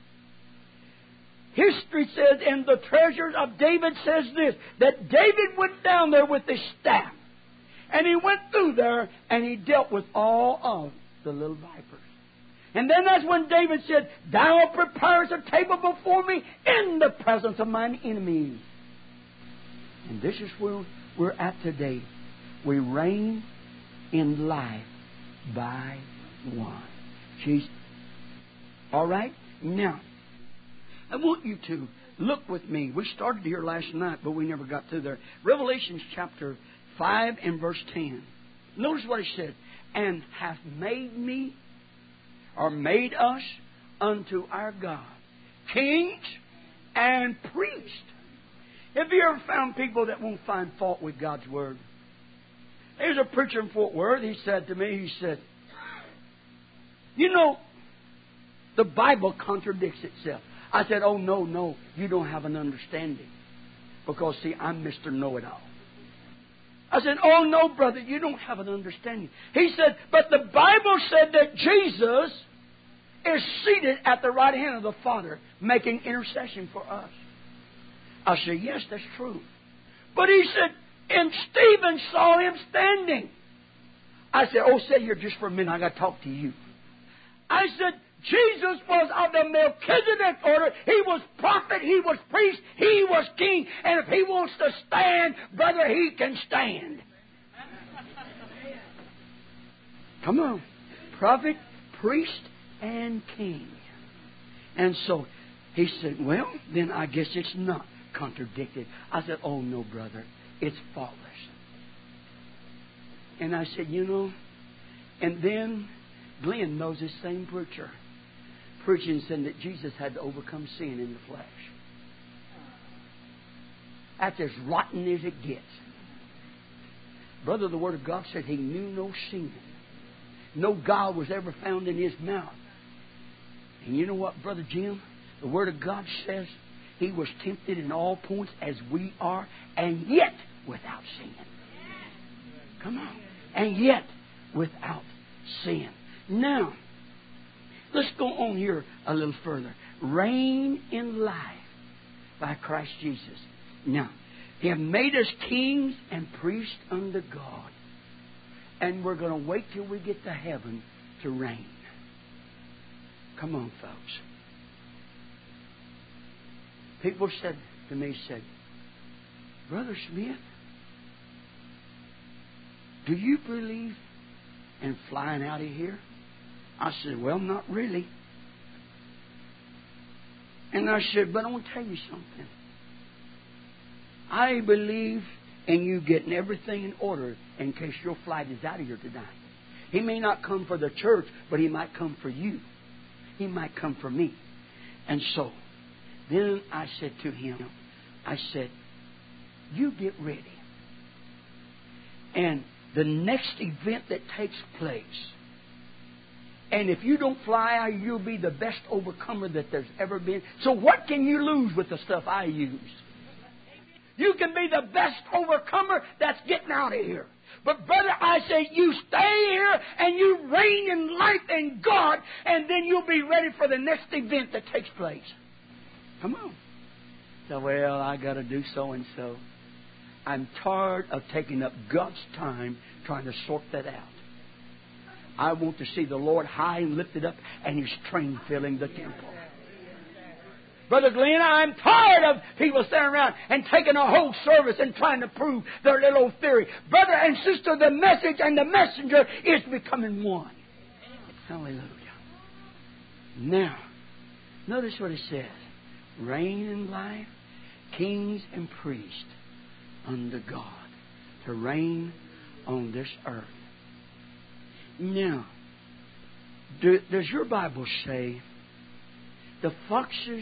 History says, and the treasures of David says this, that David went down there with his staff, and he went through there, and he dealt with all of the little vipers. And then that's when David said, thou preparest a table before me in the presence of mine enemies. And this is where we're at today. We reign in life by one. Jesus. All right? Now, I want you to look with me. We started here last night, but we never got through there. Revelation chapter 5 and verse 10. Notice what he said. And hath made me, or made us, unto our God kings and priests. Have you ever found people that won't find fault with God's Word? There's a preacher in Fort Worth. He said to me, he said, you know, the Bible contradicts itself. I said, oh, no, you don't have an understanding. Because, see, I'm Mr. Know-It-All. I said, oh, no, brother, you don't have an understanding. He said, but the Bible said that Jesus is seated at the right hand of the Father, making intercession for us. I said, yes, that's true. But he said, and Stephen saw him standing. I said, oh, stay here just for a minute. I got to talk to you. I said, Jesus was of the Melchizedek order. He was prophet. He was priest. He was king. And if he wants to stand, brother, he can stand. Come on. Prophet, priest, and king. And so he said, well, then I guess it's not. contradicted. I said, oh, no, brother. It's faultless. And I said, you know, and then Glenn knows this same preacher preaching saying that Jesus had to overcome sin in the flesh. That's as rotten as it gets. Brother, the Word of God said He knew no sin. No guile was ever found in His mouth. And you know what, Brother Jim? The Word of God says He was tempted in all points as we are, and yet without sin. Come on. And yet without sin. Now, let's go on here a little further. Reign in life by Christ Jesus. Now, He has made us kings and priests unto God. And we're going to wait till we get to heaven to reign. Come on, folks. People said to me, Brother Smith, do you believe in flying out of here? I said, well, not really. And I said, but I want to tell you something. I believe in you getting everything in order in case your flight is out of here tonight. He may not come for the church, but He might come for you. He might come for me. And so, then I said to him, I said, you get ready. And the next event that takes place, and if you don't fly out, you'll be the best overcomer that there's ever been. So what can you lose with the stuff I use? You can be the best overcomer that's getting out of here. But brother, I say you stay here and you reign in life in God, and then you'll be ready for the next event that takes place. Come on. So, well, I got to do so and so. I'm tired of taking up God's time trying to sort that out. I want to see the Lord high and lifted up and His train filling the temple. Brother Glenn, I'm tired of people standing around and taking a whole service and trying to prove their little old theory. Brother and sister, the message and the messenger is becoming one. Hallelujah. Now, notice what it says. Reign in life, kings and priests unto God. To reign on this earth. Now, does your Bible say the foxes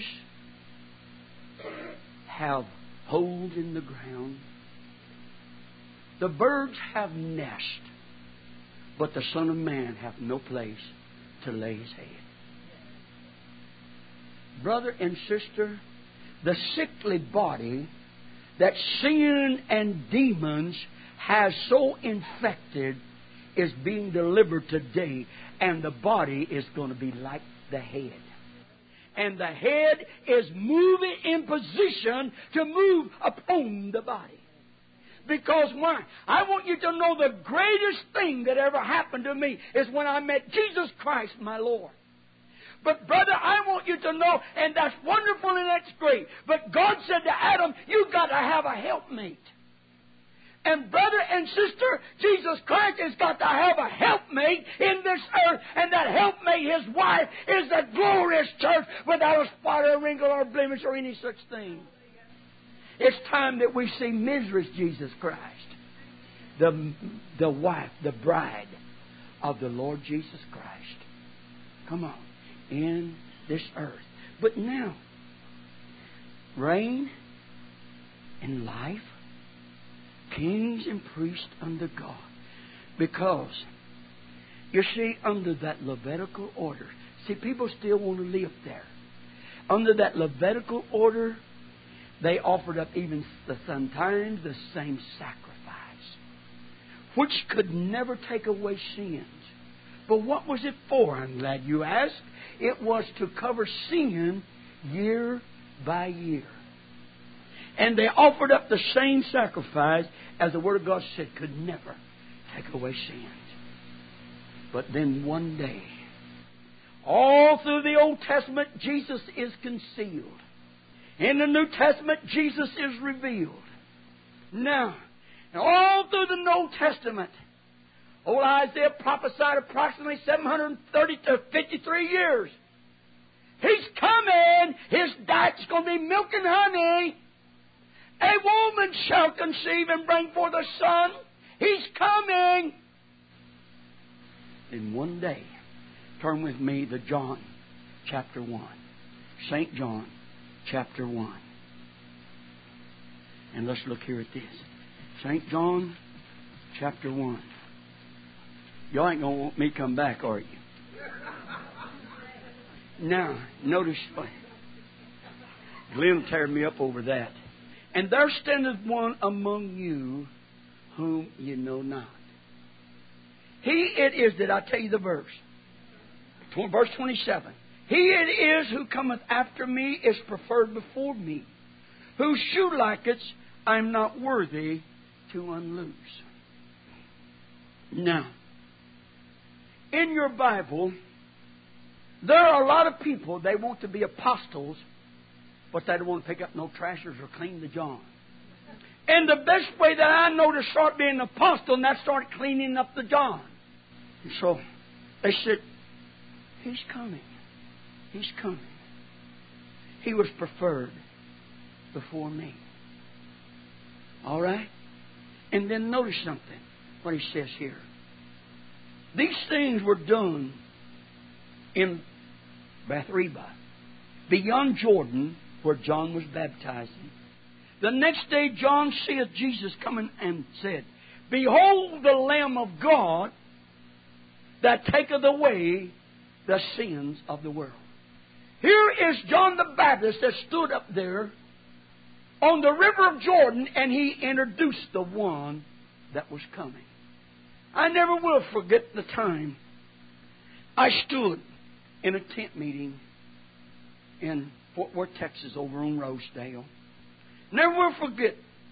have holes in the ground? The birds have nests, but the Son of Man hath no place to lay His head. Brother and sister, the sickly body that sin and demons has so infected is being delivered today, and the body is going to be like the head. And the head is moving in position to move upon the body. Because why? I want you to know the greatest thing that ever happened to me is when I met Jesus Christ, my Lord. But brother, I want you to know, and that's wonderful and that's great, but God said to Adam, you've got to have a helpmate. And brother and sister, Jesus Christ has got to have a helpmate in this earth. And that helpmate, His wife, is the glorious church without a spot or a wrinkle or a blemish or any such thing. It's time that we see Mrs. Jesus Christ, the wife, the bride of the Lord Jesus Christ. Come on, in this earth. But now, reign in life, kings and priests under God. Because, you see, under that Levitical order, see, people still want to live there. Under that Levitical order, they offered up even sometimes the same sacrifice, which could never take away sins. But what was it for? I'm glad you asked. It was to cover sin year by year. And they offered up the same sacrifice as the Word of God said could never take away sins. But then one day, all through the Old Testament, Jesus is concealed. In the New Testament, Jesus is revealed. Now, all through the Old Testament, old Isaiah prophesied approximately 730 to 53 years. He's coming. His diet's going to be milk and honey. A woman shall conceive and bring forth a son. He's coming. In one day, turn with me to John chapter 1. St. John chapter 1. And let's look here at this. St. John chapter 1. Y'all ain't going to want me to come back, are you? Now, notice, Glenn teared me up over that. And there standeth one among you whom you know not. He it is that I tell you the verse. Verse 27. He it is who cometh after me is preferred before me, whose shoe lackets I am not worthy to unloose. Now, in your Bible, there are a lot of people, they want to be apostles, but they don't want to pick up no trashers or clean the John. And the best way that I know to start being an apostle, and that's start cleaning up the John. And so they said, He's coming. He's coming. He was preferred before me. All right? And then notice something, what he says here. These things were done in Bathsheba, beyond Jordan, where John was baptizing. The next day John seeth Jesus coming and said, Behold the Lamb of God that taketh away the sins of the world. Here is John the Baptist that stood up there on the river of Jordan, and he introduced the one that was coming. I never will forget the time I stood in a tent meeting in Fort Worth, Texas, over on Rosedale. Never will forget.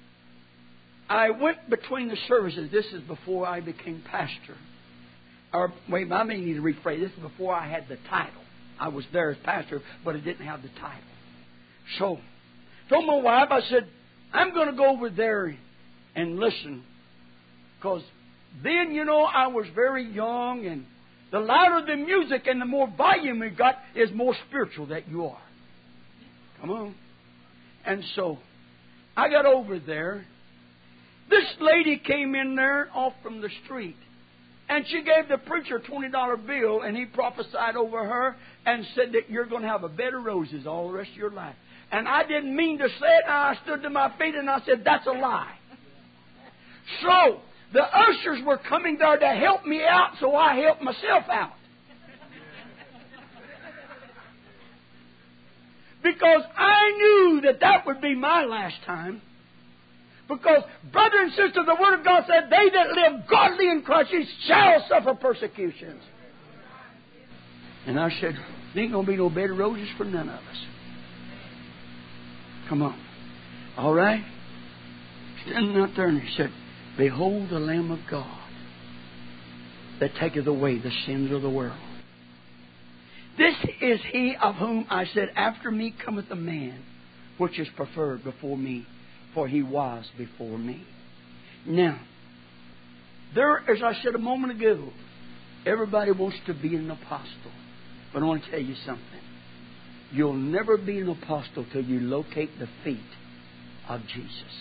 I went between the services. This is before I became pastor. Or, wait, I may need to rephrase. This is before I had the title. I was there as pastor, but I didn't have the title. So, told my wife, I said, I'm going to go over there and listen. Because then, I was very young, and the louder the music and the more volume you got is more spiritual that you are. Come on. And so, I got over there. This lady came in there off from the street. And she gave the preacher a $20 bill, and he prophesied over her and said that you're going to have a bed of roses all the rest of your life. And I didn't mean to say it. I stood to my feet and I said, that's a lie. So, the ushers were coming there to help me out, so I helped myself out. Because I knew that that would be my last time. Because, brother and sister, the Word of God said, they that live godly in Christ shall suffer persecutions. And I said, there ain't going to be no bed of roses for none of us. Come on. All right? Standing out there, and he said, Behold the Lamb of God that taketh away the sins of the world. This is he of whom I said, After me cometh a man, which is preferred before me, for he was before me. Now, there, as I said a moment ago, everybody wants to be an apostle. But I want to tell you something. You'll never be an apostle till you locate the feet of Jesus.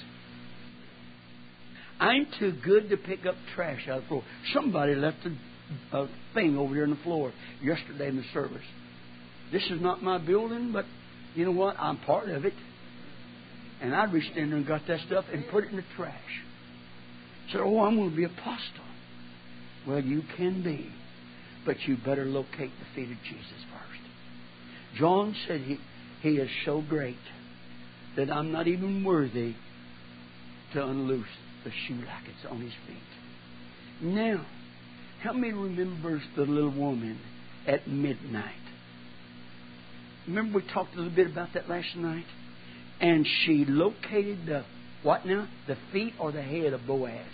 I'm too good to pick up trash out of the floor. Somebody left a thing over here on the floor yesterday in the service. This is not my building, but you know what? I'm part of it. And I reached in there and got that stuff and put it in the trash. Said, I'm going to be an apostle. Well, you can be, but you better locate the feet of Jesus first. John said he is so great that I'm not even worthy to unloose the shoe lackets on his feet. Now, how many remembers the little woman at midnight? Remember we talked a little bit about that last night? And she located the, what now? The feet or the head of Boaz.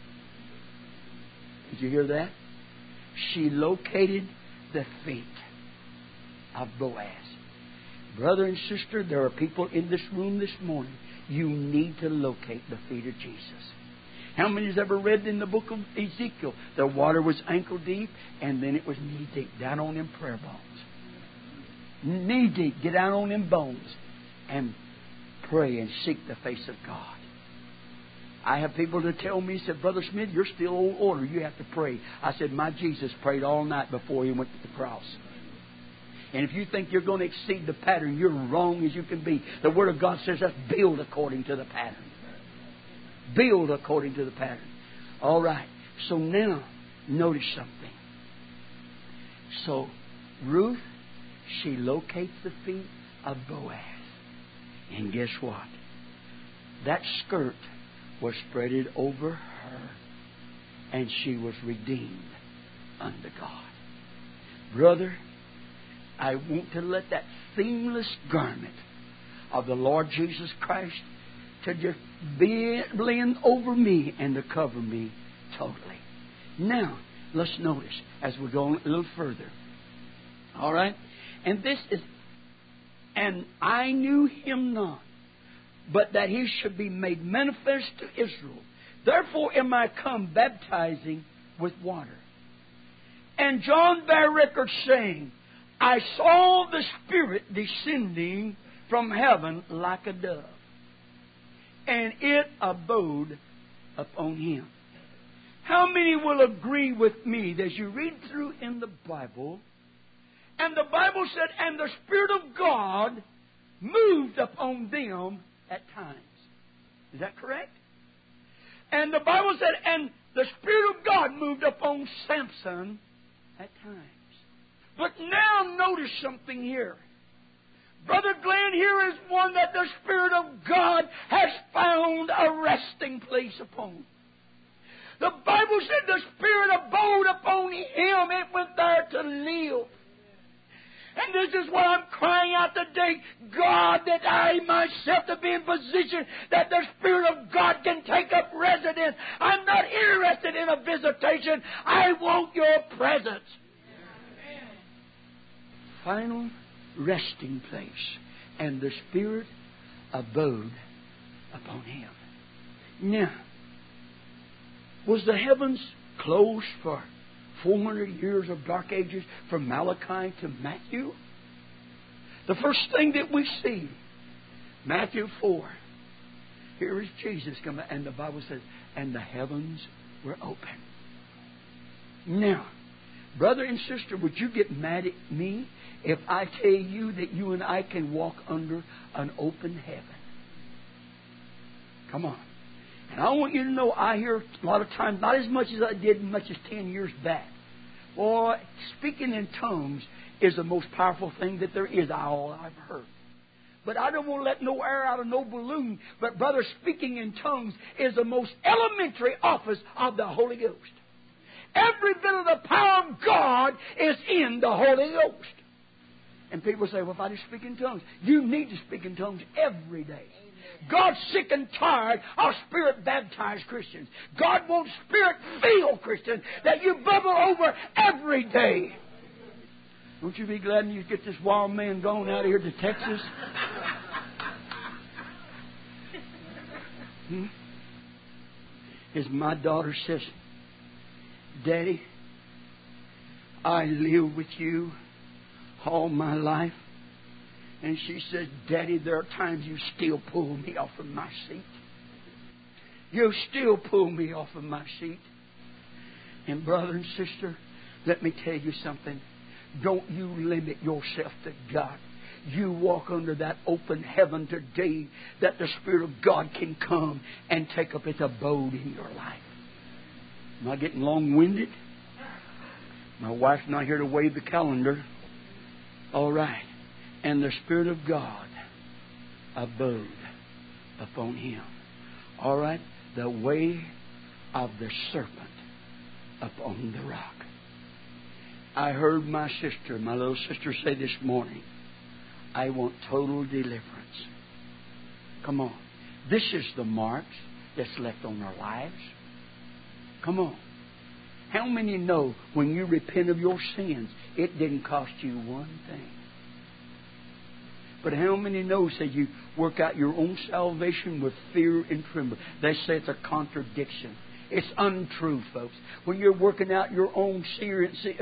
Did you hear that? She located the feet of Boaz. Brother and sister, there are people in this room this morning. You need to locate the feet of Jesus. How many has ever read in the book of Ezekiel? The water was ankle deep, and then it was knee deep, down on them prayer bones. Knee deep, get down on them bones, and pray and seek the face of God. I have people that tell me, said, Brother Smith, you're still on order. You have to pray. I said, my Jesus prayed all night before He went to the cross. And if you think you're going to exceed the pattern, you're wrong as you can be. The Word of God says, let's build according to the pattern. Build according to the pattern. All right. So now, notice something. So, Ruth, she locates the feet of Boaz. And guess what? That skirt was spreaded over her, and she was redeemed unto God. Brother, I want to let that seamless garment of the Lord Jesus Christ to just blend over me and to cover me totally. Now, let's notice as we go a little further. All right? And this is, and I knew Him not, but that He should be made manifest to Israel. Therefore am I come baptizing with water. And John bare record saying, I saw the Spirit descending from heaven like a dove, and it abode upon Him. How many will agree with me that as you read through in the Bible, and the Bible said, and the Spirit of God moved upon them at times. Is that correct? And the Bible said, and the Spirit of God moved upon Samson at times. But now notice something here. Brother Glenn, here is one that the Spirit of God has found a resting place upon. The Bible said the Spirit abode upon him. It went there to live. And this is what I'm crying out today. God, that I myself to be in position that the Spirit of God can take up residence. I'm not interested in a visitation. I want your presence. Final resting place. And the Spirit abode upon him. Now, was the heavens closed for 400 years of dark ages from Malachi to Matthew? The first thing that we see, Matthew 4, here is Jesus coming, and the Bible says, and the heavens were open. Now, brother and sister, would you get mad at me if I tell you that you and I can walk under an open heaven? Come on. And I want you to know, I hear a lot of times, not as much as I did much as 10 years back. Boy, speaking in tongues is the most powerful thing that there is, all I've heard. But I don't want to let no air out of no balloon. But brother, speaking in tongues is the most elementary office of the Holy Ghost. Every bit of the power of God is in the Holy Ghost. And people say, well, if I just speak in tongues, you need to speak in tongues every day. God's sick and tired of Spirit-baptized Christians. God wants Spirit-filled Christians that you bubble over every day. Don't you be glad when you get this wild man going out of here to Texas? As my daughter says, Daddy, I live with you all my life. And she says, Daddy, there are times you still pull me off of my seat. You still pull me off of my seat. And brother and sister, let me tell you something. Don't you limit yourself to God. You walk under that open heaven today that the Spirit of God can come and take up its abode in your life. Am I getting long-winded? My wife's not here to wave the calendar. All right. And the Spirit of God abode upon him. All right? The way of the serpent upon the rock. I heard my sister, my little sister, say this morning, I want total deliverance. Come on. This is the marks that's left on our lives. Come on. How many know when you repent of your sins, it didn't cost you one thing? But how many know that you work out your own salvation with fear and trembling? They say it's a contradiction. It's untrue, folks. When you're working out your own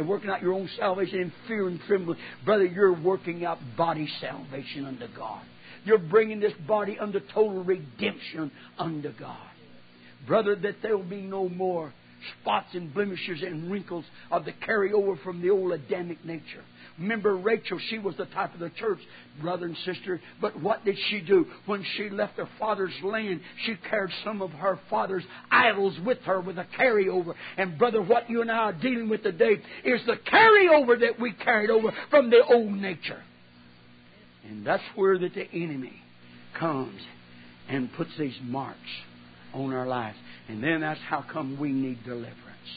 salvation in fear and trembling, brother, you're working out body salvation unto God. You're bringing this body under total redemption unto God. Brother, that there will be no more spots and blemishes and wrinkles of the carryover from the old Adamic nature. Remember Rachel, she was the type of the church, brother and sister. But what did she do? When she left her father's land, she carried some of her father's idols with her with a carryover. And brother, what you and I are dealing with today is the carryover that we carried over from the old nature. And that's where that the enemy comes and puts these marks on our lives. And then that's how come we need deliverance.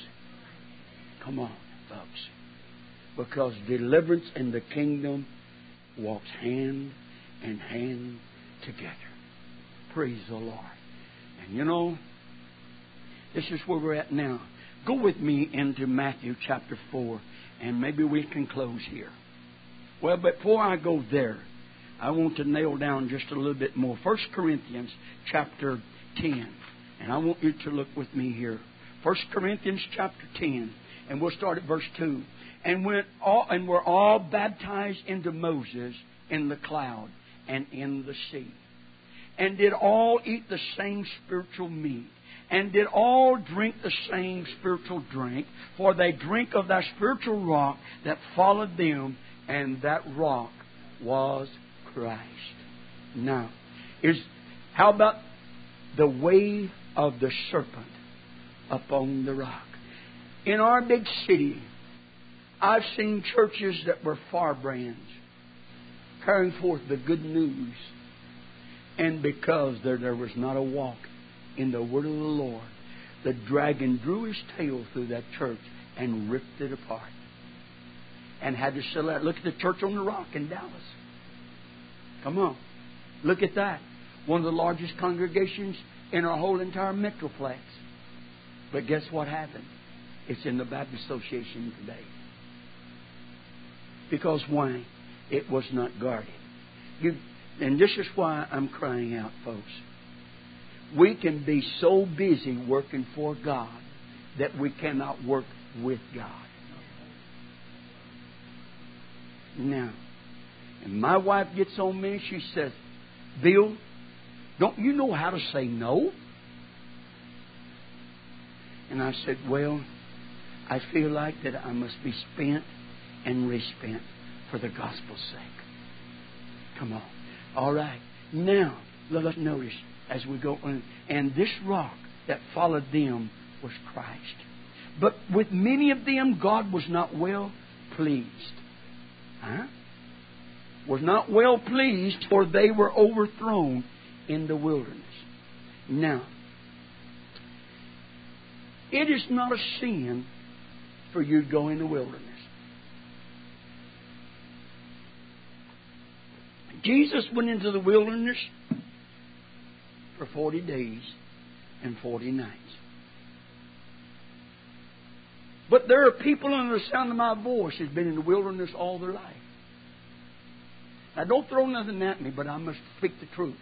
Come on, folks. Because deliverance and the kingdom walks hand in hand together. Praise the Lord. And you know, this is where we're at now. Go with me into Matthew chapter 4, and maybe we can close here. Well, before I go there, I want to nail down just a little bit more. 1 Corinthians chapter 10. And I want you to look with me here. 1 Corinthians chapter 10. And we'll start at verse 2. And we're all baptized into Moses in the cloud and in the sea. And did all eat the same spiritual meat. And did all drink the same spiritual drink. For they drink of that spiritual rock that followed them. And that rock was Christ. Now, how about the wave of the serpent upon the rock? In our big city, I've seen churches that were firebrands carrying forth the good news. And because there was not a walk in the word of the Lord, the dragon drew his tail through that church and ripped it apart. And had to sell that. Look at the church on the rock in Dallas. Come on. Look at that. One of the largest congregations in our whole entire metroplex. But guess what happened? It's in the Baptist Association today. Because why? It was not guarded. And this is why I'm crying out, folks. We can be so busy working for God that we cannot work with God. Now, and my wife gets on me, she says, Bill, don't you know how to say no? And I said, well, I feel like that I must be spent and respent for the gospel's sake. Come on. All right. Now, let us notice as we go on. And this rock that followed them was Christ. But with many of them, God was not well pleased. Was not well pleased, for they were overthrown in the wilderness. Now, it is not a sin for you to go in the wilderness. Jesus went into the wilderness for 40 days and 40 nights. But there are people under the sound of my voice who've been in the wilderness all their life. Now, don't throw nothing at me, but I must speak the truth.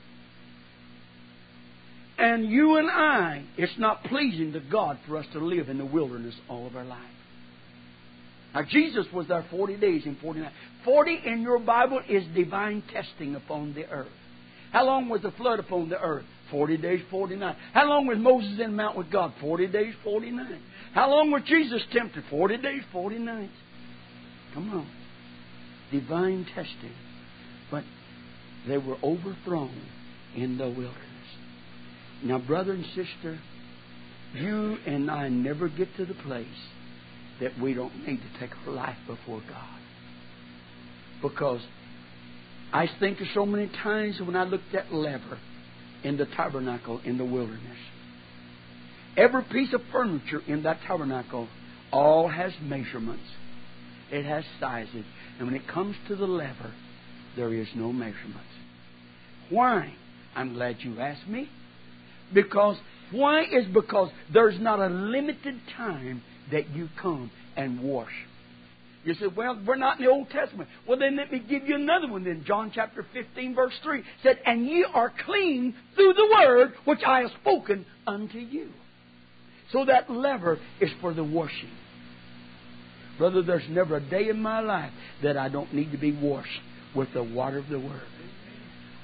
And you and I, it's not pleasing to God for us to live in the wilderness all of our life. Now, Jesus was there 40 days and 40 nights. 40 in your Bible is divine testing upon the earth. How long was the flood upon the earth? 40 days, 40 nights. How long was Moses in the mount with God? 40 days, 40 nights. How long was Jesus tempted? 40 days, 40 nights. Come on. Divine testing. But they were overthrown in the wilderness. Now, brother and sister, you and I never get to the place that we don't need to take our life before God. Because I think of so many times when I looked at lever in the tabernacle in the wilderness. Every piece of furniture in that tabernacle all has measurements. It has sizes. And when it comes to the lever, there is no measurements. Why? I'm glad you asked me. Because there's not a limited time that you come and wash. You say, well, we're not in the Old Testament. Well, then let me give you another one then. John chapter 15, verse 3 said, and ye are clean through the word which I have spoken unto you. So that lever is for the washing. Brother, there's never a day in my life that I don't need to be washed with the water of the Word.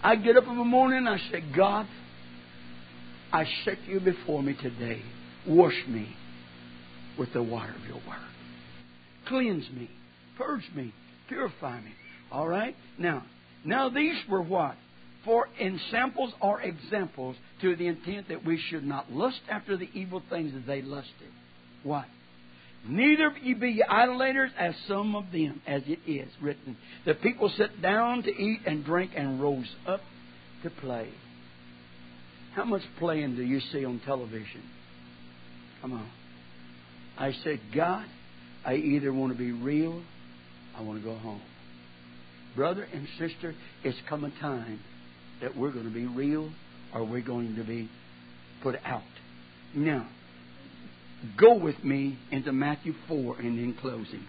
I get up in the morning and I say, God, I set you before me today. Wash me with the water of your word. Cleanse me. Purge me. Purify me. All right? Now these were what? For ensamples or examples to the intent that we should not lust after the evil things that they lusted. What? Neither ye be idolaters as some of them, as it is written. The people sat down to eat and drink and rose up to play. How much playing do you see on television? Come on. I said, God, I either want to be real, I want to go home. Brother and sister, it's come a time that we're going to be real or we're going to be put out. Now, go with me into Matthew 4 and in closing.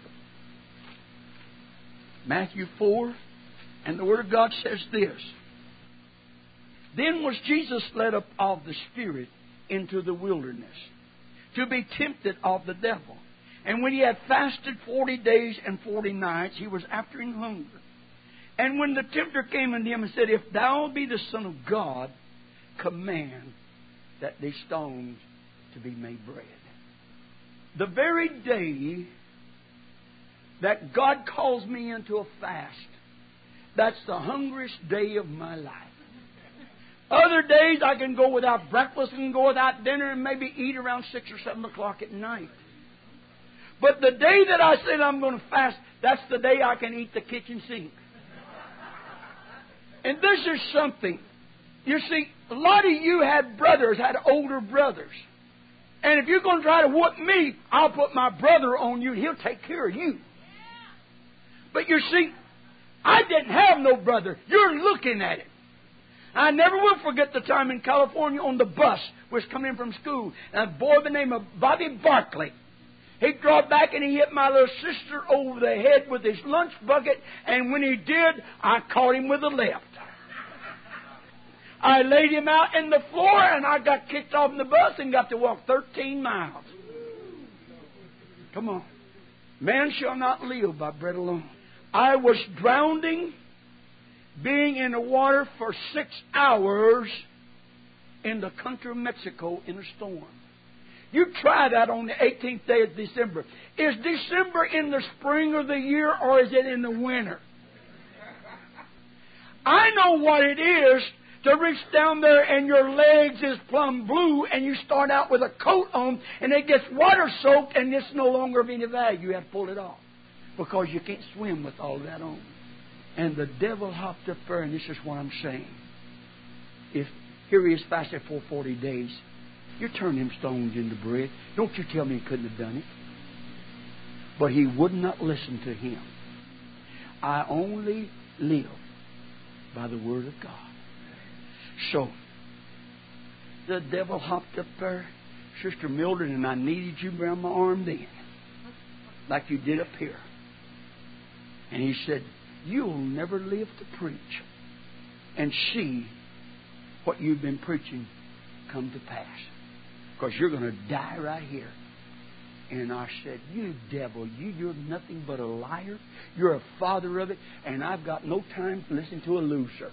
Matthew 4, and the Word of God says this. Then was Jesus led up of the Spirit into the wilderness to be tempted of the devil. And when he had fasted 40 days and 40 nights, he was after in hunger. And when the tempter came unto him and said, If thou be the Son of God, command that these stones to be made bread. The very day that God calls me into a fast, that's the hungriest day of my life. Other days I can go without breakfast and go without dinner and maybe eat around 6 or 7 o'clock at night. But the day that I said I'm going to fast, that's the day I can eat the kitchen sink. And this is something. You see, a lot of you had older brothers. And if you're going to try to whoop me, I'll put my brother on you and he'll take care of you. But you see, I didn't have no brother. You're looking at it. I never will forget the time in California on the bus was coming in from school. And a boy by the name of Bobby Barkley. He drove back and he hit my little sister over the head with his lunch bucket. And when he did, I caught him with the left. I laid him out in the floor and I got kicked off in the bus and got to walk 13 miles. Come on. Man shall not live by bread alone. I was drowning, being in the water for 6 hours in the country of Mexico in a storm. You try that on the 18th day of December. Is December in the spring of the year or is it in the winter? I know what it is to reach down there and your legs is plumb blue and you start out with a coat on and it gets water soaked and it's no longer of any value. You have to pull it off because you can't swim with all that on. And the devil hopped up there, and this is what I'm saying. If here he is fasted for 40 days, you turn them stones into bread. Don't you tell me he couldn't have done it. But he would not listen to him. I only live by the Word of God. So, the devil hopped up there, Sister Mildred, and I needed you around my arm then, like you did up here. And he said, You'll never live to preach and see what you've been preaching come to pass. Because you're going to die right here. And I said, You devil, you're nothing but a liar. You're a father of it. And I've got no time to listen to a loser.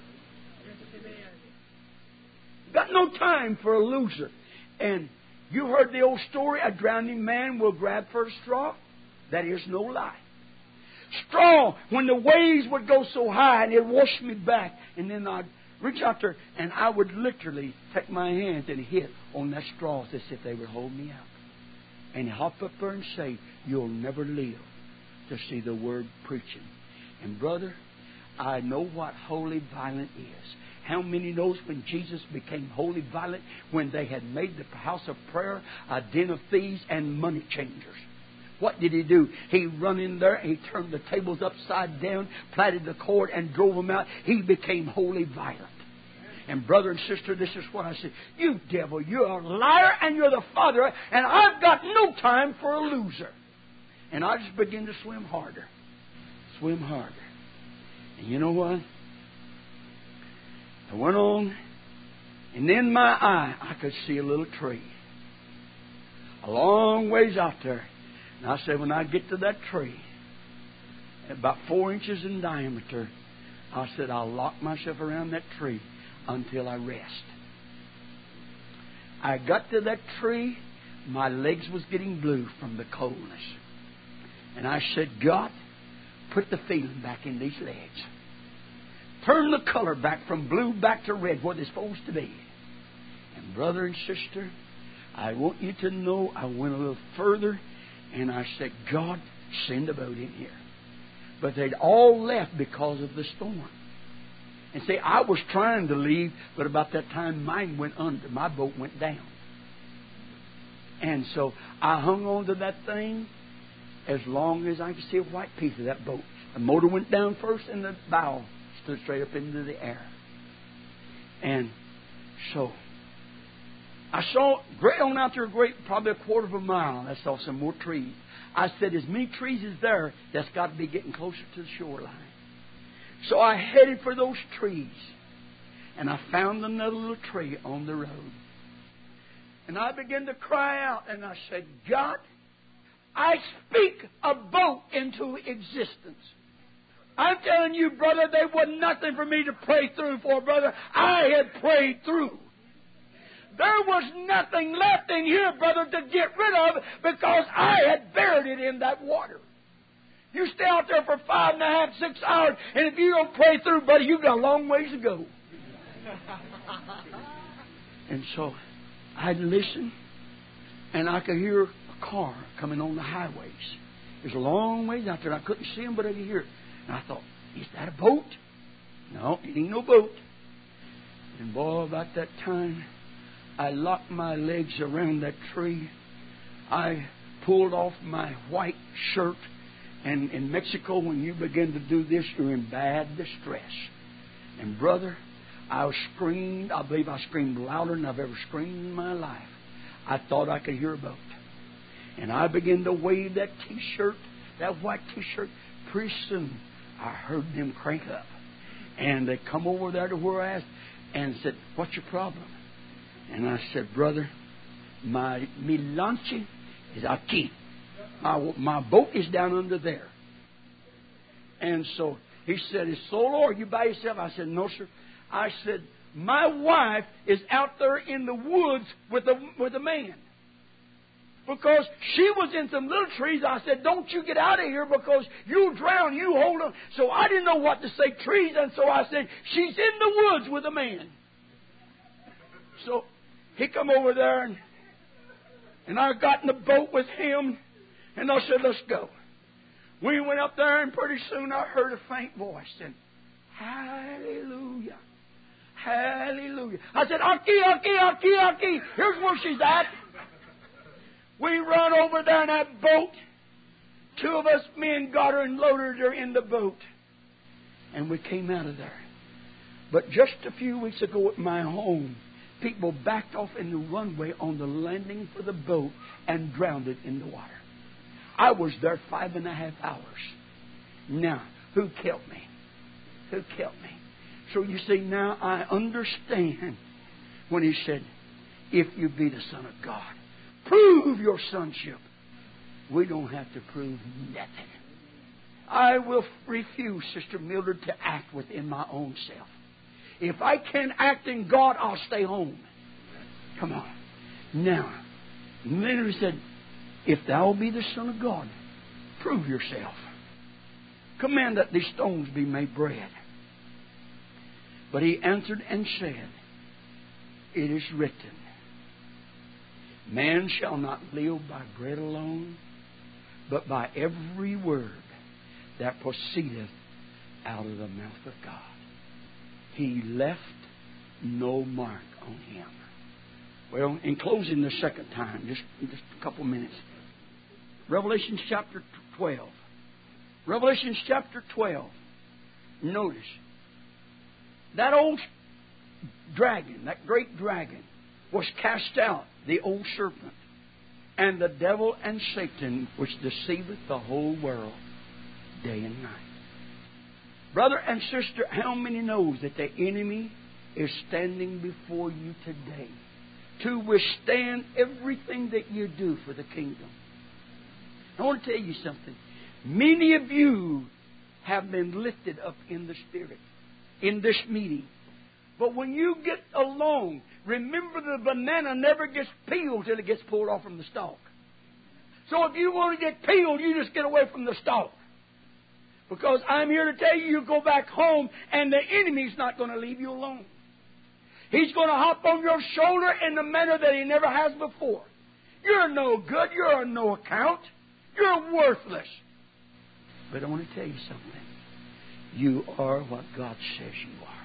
Got no time for a loser. And you heard the old story, a drowning man will grab for a straw. That is no lie. Straw, when the waves would go so high and it'd wash me back, and then I'd reach out there and I would literally take my hands and hit on that straw as if they would hold me out. And hop up there and say, You'll never live to see the Word preaching. And brother, I know what holy violent is. How many knows when Jesus became holy violent when they had made the house of prayer a den of thieves and money changers? What did he do? He run in there, he turned the tables upside down, plaited the cord, and drove them out. He became wholly violent. And brother and sister, this is what I say. You devil, you're a liar and you're the father, and I've got no time for a loser. And I just begin to swim harder. Swim harder. And you know what? I went on, and in my eye, I could see a little tree. A long ways out there. And I said, when I get to that tree, about 4 inches in diameter, I said, I'll lock myself around that tree until I rest. I got to that tree. My legs was getting blue from the coldness. And I said, God, put the feeling back in these legs. Turn the color back from blue back to red where they're supposed to be. And brother and sister, I want you to know I went a little further and I said, God, send a boat in here. But they'd all left because of the storm. And see, I was trying to leave, but about that time mine went under. My boat went down. And so I hung on to that thing as long as I could see a white piece of that boat. The motor went down first and the bow stood straight up into the air. And so I saw great on out there, probably a quarter of a mile. I saw some more trees. I said, as many trees as there, that's got to be getting closer to the shoreline. So I headed for those trees. And I found another little tree on the road. And I began to cry out. And I said, God, I speak a boat into existence. I'm telling you, brother, there was nothing for me to pray through for, brother. I had prayed through. There was nothing left in here, brother, to get rid of because I had buried it in that water. You stay out there for 5.5, 6 hours, and if you don't pray through, buddy, you've got a long ways to go. And so I'd listen, and I could hear a car coming on the highways. There's a long ways out there, and I couldn't see them, but I could hear it. And I thought, is that a boat? No, it ain't no boat. And boy, about that time, I locked my legs around that tree. I pulled off my white shirt. And in Mexico, when you begin to do this, you're in bad distress. And brother, I screamed. I believe I screamed louder than I've ever screamed in my life. I thought I could hear a boat. And I began to wave that T-shirt, that white T-shirt. Pretty soon, I heard them crank up. And they come over there to where I asked and said, what's your problem? And I said, brother, mi lanche is aquí. My boat is down under there. And so he said, is solo? Are you by yourself? I said, no, sir. I said, my wife is out there in the woods with a man. Because she was in some little trees. I said, don't you get out of here because you'll drown. You hold on. So I didn't know what to say, trees. And so I said, she's in the woods with a man. So he come over there and I got in the boat with him. And I said, let's go. We went up there, and pretty soon I heard a faint voice saying, hallelujah, hallelujah. I said, aquí, aquí, aquí, aquí. Here's where she's at. We run over there in that boat. 2 of us men got her and loaded her in the boat. And we came out of there. But just a few weeks ago at my home, people backed off in the runway on the landing for the boat and drowned it in the water. I was there 5.5 hours. Now, who killed me? Who killed me? So you see, now I understand when he said, if you be the Son of God, prove your sonship. We don't have to prove nothing. I will refuse, Sister Mildred, to act within my own self. If I can't act in God, I'll stay home. Come on. Now, and then he said, if thou be the Son of God, prove yourself. Command that these stones be made bread. But he answered and said, it is written, man shall not live by bread alone, but by every word that proceedeth out of the mouth of God. He left no mark on him. Well, in closing the second time, just a couple minutes. Revelation chapter 12. Revelation chapter 12. Notice, that old dragon, that great dragon, was cast out, the old serpent, and the devil and Satan, which deceiveth the whole world day and night. Brother and sister, how many knows that the enemy is standing before you today to withstand everything that you do for the kingdom? I want to tell you something. Many of you have been lifted up in the Spirit. in this meeting. But when you get alone, remember the banana never gets peeled till it gets pulled off from the stalk. So if you want to get peeled, you just get away from the stalk. Because I'm here to tell you, you go back home and the enemy's not going to leave you alone. He's going to hop on your shoulder in a manner that he never has before. You're no good. You're of no account. You're worthless. But I want to tell you something. You are what God says you are.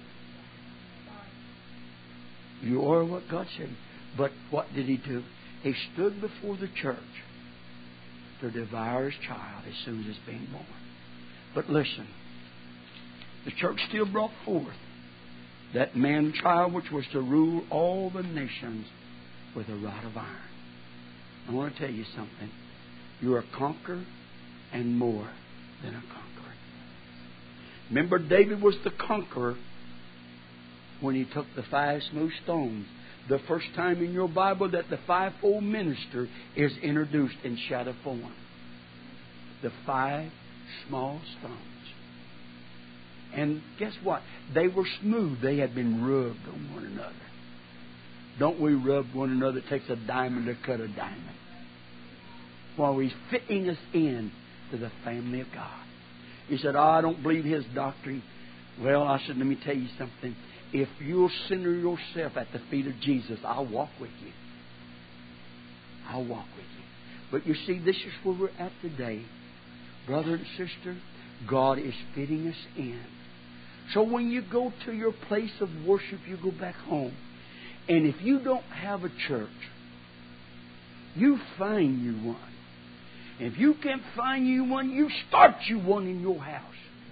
You are what God said. But what did he do? He stood before the church to devour his child as soon as it's being born. But listen, the church still brought forth that man-child which was to rule all the nations with a rod of iron. I want to tell you something. You're a conqueror and more than a conqueror. Remember, David was the conqueror when he took the 5 smooth stones. The first time in your Bible that the fivefold minister is introduced in shadow form. The 5 small stones. And guess what? They were smooth. They had been rubbed on one another. Don't we rub one another? It takes a diamond to cut a diamond. While he's fitting us in to the family of God. He said, I don't believe his doctrine. Well, I said, let me tell you something. If you'll center yourself at the feet of Jesus, I'll walk with you. I'll walk with you. But you see, this is where we're at today. Brother and sister, God is fitting us in. So when you go to your place of worship, you go back home. And if you don't have a church, you find you one. If you can't find you one, you start you one in your house.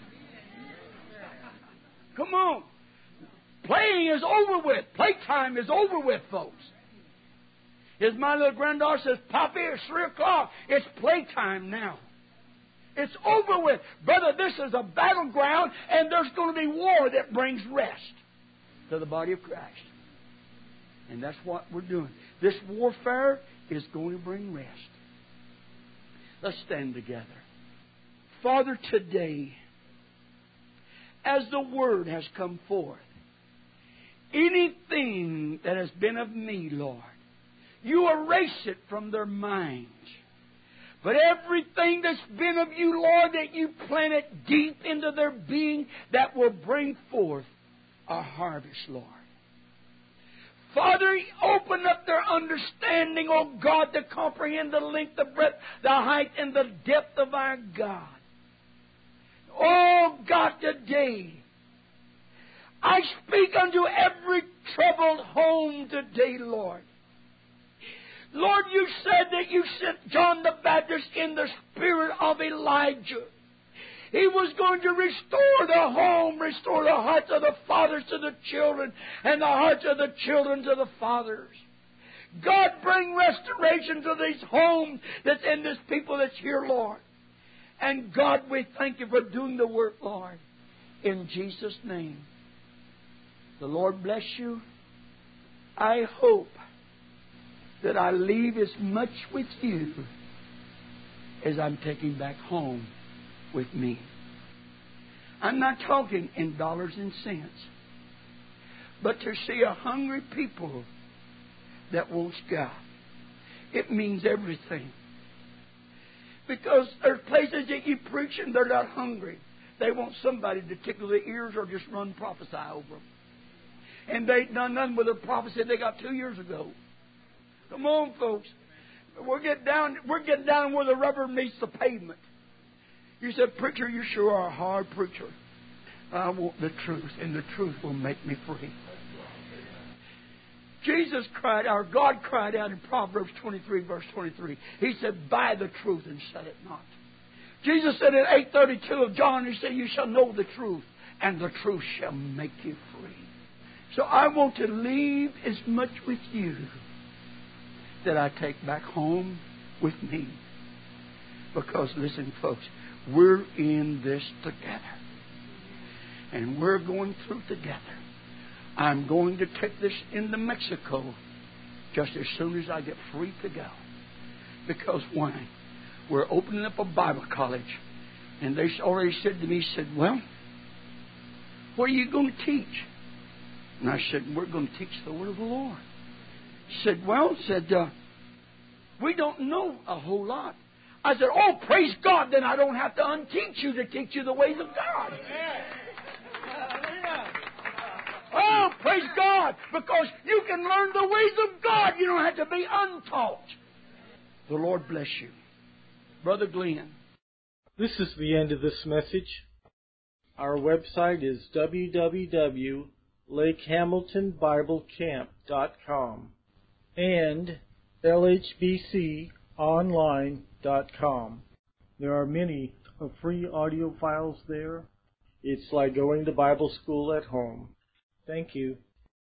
Come on. Playing is over with. Playtime is over with, folks. As my little granddaughter says, Poppy, it's 3 o'clock. It's playtime now. It's over with. Brother, this is a battleground, and there's going to be war that brings rest to the body of Christ. And that's what we're doing. This warfare is going to bring rest. Let's stand together. Father, today, as the Word has come forth, anything that has been of me, Lord, you erase it from their minds. But everything that's been of you, Lord, that you plant it deep into their being, that will bring forth a harvest, Lord. Father, open up their understanding, oh God, to comprehend the length, the breadth, the height, and the depth of our God. Oh God, today, I speak unto every troubled home today, Lord. Lord, you said that you sent John the Baptist in the spirit of Elijah. He was going to restore the home, restore the hearts of the fathers to the children, and the hearts of the children to the fathers. God, bring restoration to these homes that's in this people that's here, Lord. And God, we thank you for doing the work, Lord. In Jesus' name. The Lord bless you. I hope that I leave as much with you as I'm taking back home with me. I'm not talking in dollars and cents, but to see a hungry people that wants God. It means everything. Because there's places that you preach and they're not hungry. They want somebody to tickle their ears or just run prophesy over them. And they done nothing with a prophecy they got 2 years ago. Come on, folks. We're getting down where the rubber meets the pavement. You said, preacher, you sure are a hard preacher. I want the truth, and the truth will make me free. Jesus cried, our God cried out in Proverbs 23, verse 23. He said, buy the truth and sell it not. Jesus said in 8:32 of John, he said, you shall know the truth, and the truth shall make you free. So I want to leave as much with you that I take back home with me. Because, listen, folks, we're in this together. And we're going through together. I'm going to take this into Mexico just as soon as I get free to go. Because why? We're opening up a Bible college. And they already said to me, well, what are you going to teach? And I said, we're going to teach the Word of the Lord. He said, well, we don't know a whole lot. I said, oh, praise God, then I don't have to unteach you to teach you the ways of God. Oh, praise God, because you can learn the ways of God. You don't have to be untaught. The Lord bless you. Brother Glenn. This is the end of this message. Our website is www.lakehamiltonbiblecamp.com and lhbconline.com. There are many free audio files there. It's like going to Bible school at home. Thank you.